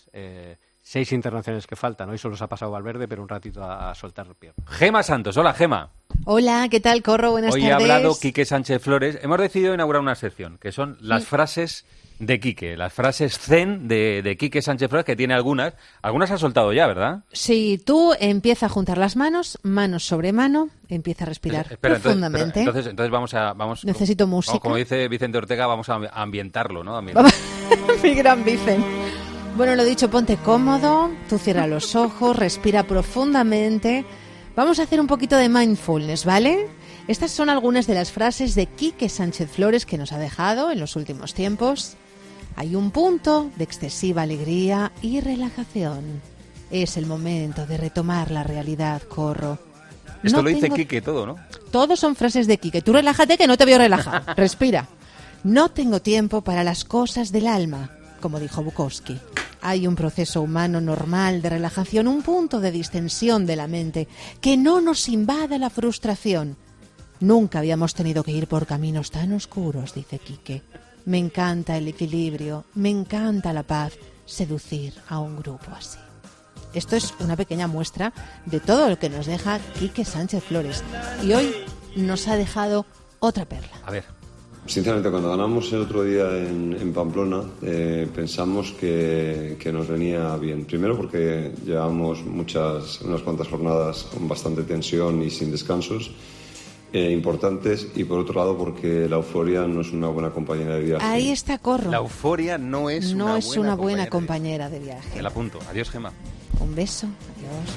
Speaker 8: 6 internacionales que faltan. Hoy solo se ha pasado Valverde, pero un ratito a soltar el pie.
Speaker 4: Gema Santos. Hola, Gema.
Speaker 5: Hola, ¿qué tal, Corro? Buenas tardes.
Speaker 4: Hoy ha hablado Quique Sánchez Flores. Hemos decidido inaugurar una sección, que son las frases de Quique, las frases zen de Quique Sánchez Flores, que tiene algunas. Algunas ha soltado ya, ¿verdad?
Speaker 5: Sí, tú empieza a juntar las manos, manos sobre mano, empieza a respirar profundamente.
Speaker 4: Entonces vamos.
Speaker 5: Necesito música.
Speaker 4: Como dice Vicente Ortega, vamos a ambientarlo, ¿no?
Speaker 5: Mi gran Vicente. Bueno, lo dicho, ponte cómodo, tú cierra los ojos, respira profundamente. Vamos a hacer un poquito de mindfulness, ¿vale? Estas son algunas de las frases de Quique Sánchez Flores que nos ha dejado en los últimos tiempos. Hay un punto de excesiva alegría y relajación. Es el momento de retomar la realidad, Corro.
Speaker 4: Esto lo dice Quique todo, ¿no?
Speaker 5: Todos son frases de Quique. Tú relájate que no te veo relajado. Respira. No tengo tiempo para las cosas del alma, como dijo Bukowski. Hay un proceso humano normal de relajación, un punto de distensión de la mente, que no nos invada la frustración. Nunca habíamos tenido que ir por caminos tan oscuros, dice Quique. Me encanta el equilibrio, me encanta la paz, seducir a un grupo así. Esto es una pequeña muestra de todo lo que nos deja Quique Sánchez Flores. Y hoy nos ha dejado otra perla.
Speaker 4: A ver.
Speaker 12: Sinceramente, cuando ganamos el otro día en Pamplona, pensamos que nos venía bien. Primero porque llevamos unas cuantas jornadas con bastante tensión y sin descansos importantes, y por otro lado porque la euforia no es una buena compañera de viaje.
Speaker 5: Ahí está, Corro.
Speaker 4: La euforia no es
Speaker 5: una buena compañera de viaje.
Speaker 4: Me la apunto. Adiós, Gema.
Speaker 5: Un beso. Adiós.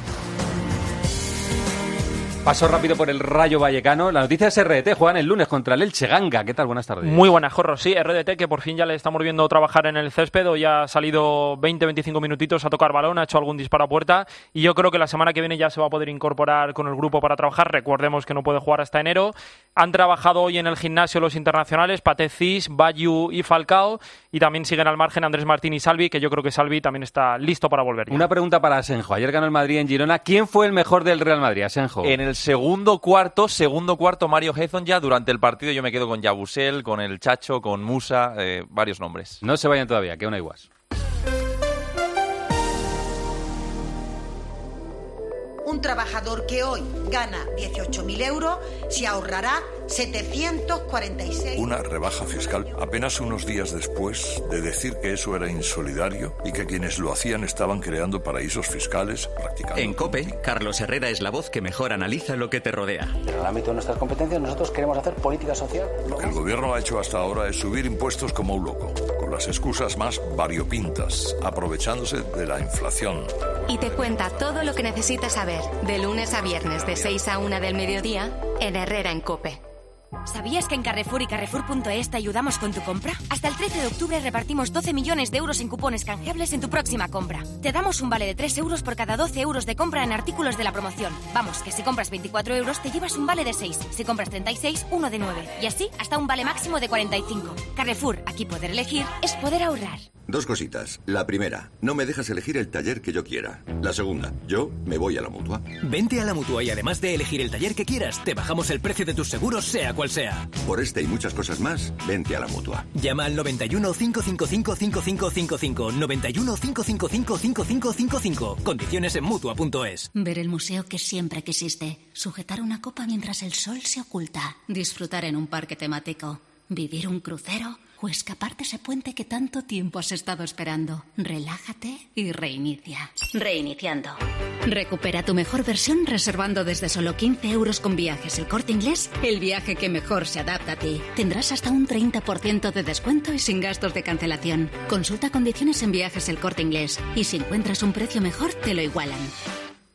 Speaker 4: Paso rápido por el Rayo Vallecano. La noticia es RDT, juegan el lunes contra el Elche Ganga. ¿Qué tal? Buenas tardes.
Speaker 20: Muy buenas, Jorro. Sí, RDT, que por fin ya le estamos viendo trabajar en el césped. Hoy ha salido 20-25 minutitos a tocar balón, ha hecho algún disparo a puerta y yo creo que la semana que viene ya se va a poder incorporar con el grupo para trabajar. Recordemos que no puede jugar hasta enero. Han trabajado hoy en el gimnasio los internacionales, Paté Cis, Bayu y Falcao, y también siguen al margen Andrés Martín y Salvi, que yo creo que Salvi también está listo para volver ya.
Speaker 4: Una pregunta para Asenjo. Ayer ganó el Madrid en Girona. ¿Quién fue el mejor del Real Madrid, Asenjo?
Speaker 21: En el segundo cuarto, Mario Hezon. Ya durante el partido yo me quedo con Yabusel, con el Chacho, con Musa, varios nombres.
Speaker 4: No se vayan todavía, que aún hay guas.
Speaker 23: Un trabajador que hoy gana 18.000 euros se ahorrará 746.
Speaker 24: Una rebaja fiscal apenas unos días después de decir que eso era insolidario y que quienes lo hacían estaban creando paraísos fiscales practicando.
Speaker 27: En COPE, Carlos Herrera es la voz que mejor analiza lo que te rodea.
Speaker 28: Pero en el ámbito de nuestras competencias nosotros queremos hacer política social.
Speaker 24: Lo que el gobierno ha hecho hasta ahora es subir impuestos como un loco, con las excusas más variopintas, aprovechándose de la inflación.
Speaker 2: Y te cuenta todo lo que necesitas saber, de lunes a viernes, de 6 a 1 del mediodía, en Herrera en COPE.
Speaker 29: ¿Sabías que en Carrefour y Carrefour.es te ayudamos con tu compra? Hasta el 13 de octubre repartimos 12 millones de euros en cupones canjeables en tu próxima compra. Te damos un vale de 3 euros por cada 12 euros de compra en artículos de la promoción. Vamos, que si compras 24 euros te llevas un vale de 6. Si compras 36, uno de 9. Y así hasta un vale máximo de 45. Carrefour, aquí poder elegir es poder ahorrar.
Speaker 30: Dos cositas. La primera, no me dejas elegir el taller que yo quiera. La segunda, yo me voy a la Mutua.
Speaker 22: Vente a la Mutua y además de elegir el taller que quieras, te bajamos el precio de tus seguros, sea cual sea.
Speaker 30: Por este y muchas cosas más, vente a la Mutua.
Speaker 22: Llama al 91 555 5555. 91 555 5555. Condiciones en Mutua.es.
Speaker 31: Ver el museo que siempre quisiste. Sujetar una copa mientras el sol se oculta. Disfrutar en un parque temático. Vivir un crucero o escaparte de ese puente que tanto tiempo has estado esperando. Relájate y reinicia. Reiniciando. Recupera tu mejor versión reservando desde solo 15 euros con Viajes El Corte Inglés, el viaje que mejor se adapta a ti. Tendrás hasta un 30% de descuento y sin gastos de cancelación. Consulta condiciones en Viajes El Corte Inglés y si encuentras un precio mejor, te lo igualan.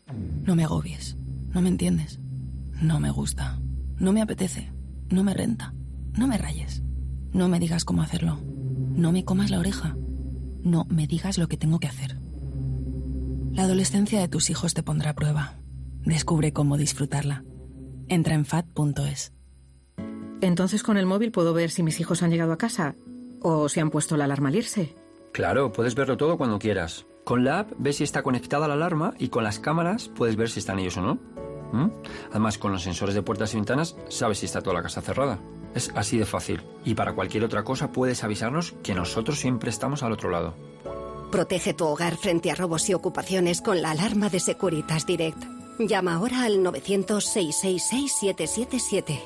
Speaker 3: No me agobies. No me entiendes. No me gusta. No me apetece. No me renta. No me rayes. No me digas cómo hacerlo. No me comas la oreja. No me digas lo que tengo que hacer. La adolescencia de tus hijos te pondrá a prueba. Descubre cómo disfrutarla. Entra en FAD.es.
Speaker 6: Entonces con el móvil puedo ver si mis hijos han llegado a casa o si han puesto la alarma al irse.
Speaker 9: Claro, puedes verlo todo cuando quieras. Con la app ves si está conectada la alarma y con las cámaras puedes ver si están ellos o no. Además, con los sensores de puertas y ventanas sabes si está toda la casa cerrada. Es así de fácil. Y para cualquier otra cosa puedes avisarnos que nosotros siempre estamos al otro lado.
Speaker 10: Protege tu hogar frente a robos y ocupaciones con la alarma de Securitas Direct. Llama ahora al 900-666-777.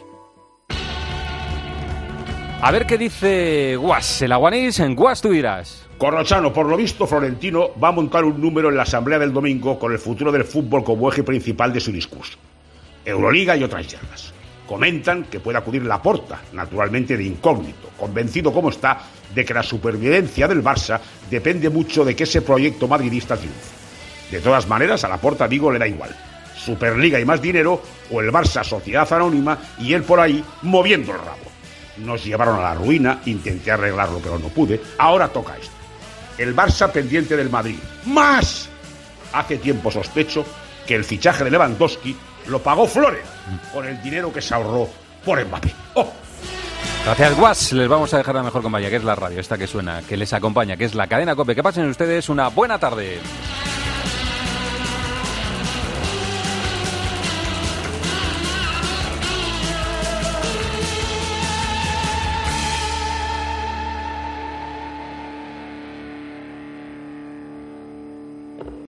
Speaker 4: A ver qué dice Guas. El Aguanís en Guas tú dirás.
Speaker 11: Corrochano, por lo visto, Florentino va a montar un número en la asamblea del domingo con el futuro del fútbol como eje principal de su discurso. Euroliga y otras hierbas. Comentan que puede acudir Laporta, naturalmente de incógnito, convencido como está de que la supervivencia del Barça depende mucho de que ese proyecto madridista triunfe. De todas maneras, a Laporta, digo, le da igual. Superliga y más dinero, o el Barça sociedad anónima y él por ahí moviendo el rabo. Nos llevaron a la ruina, intenté arreglarlo pero no pude, ahora toca esto. El Barça pendiente del Madrid. ¡Más! Hace tiempo sospecho que el fichaje de Lewandowski lo pagó Flores con el dinero que se ahorró por Mbappé. ¡Oh!
Speaker 4: Gracias, Guas. Les vamos a dejar la mejor compañía, que es la radio, esta que suena, que les acompaña, que es la cadena COPE. Que pasen ustedes una buena tarde.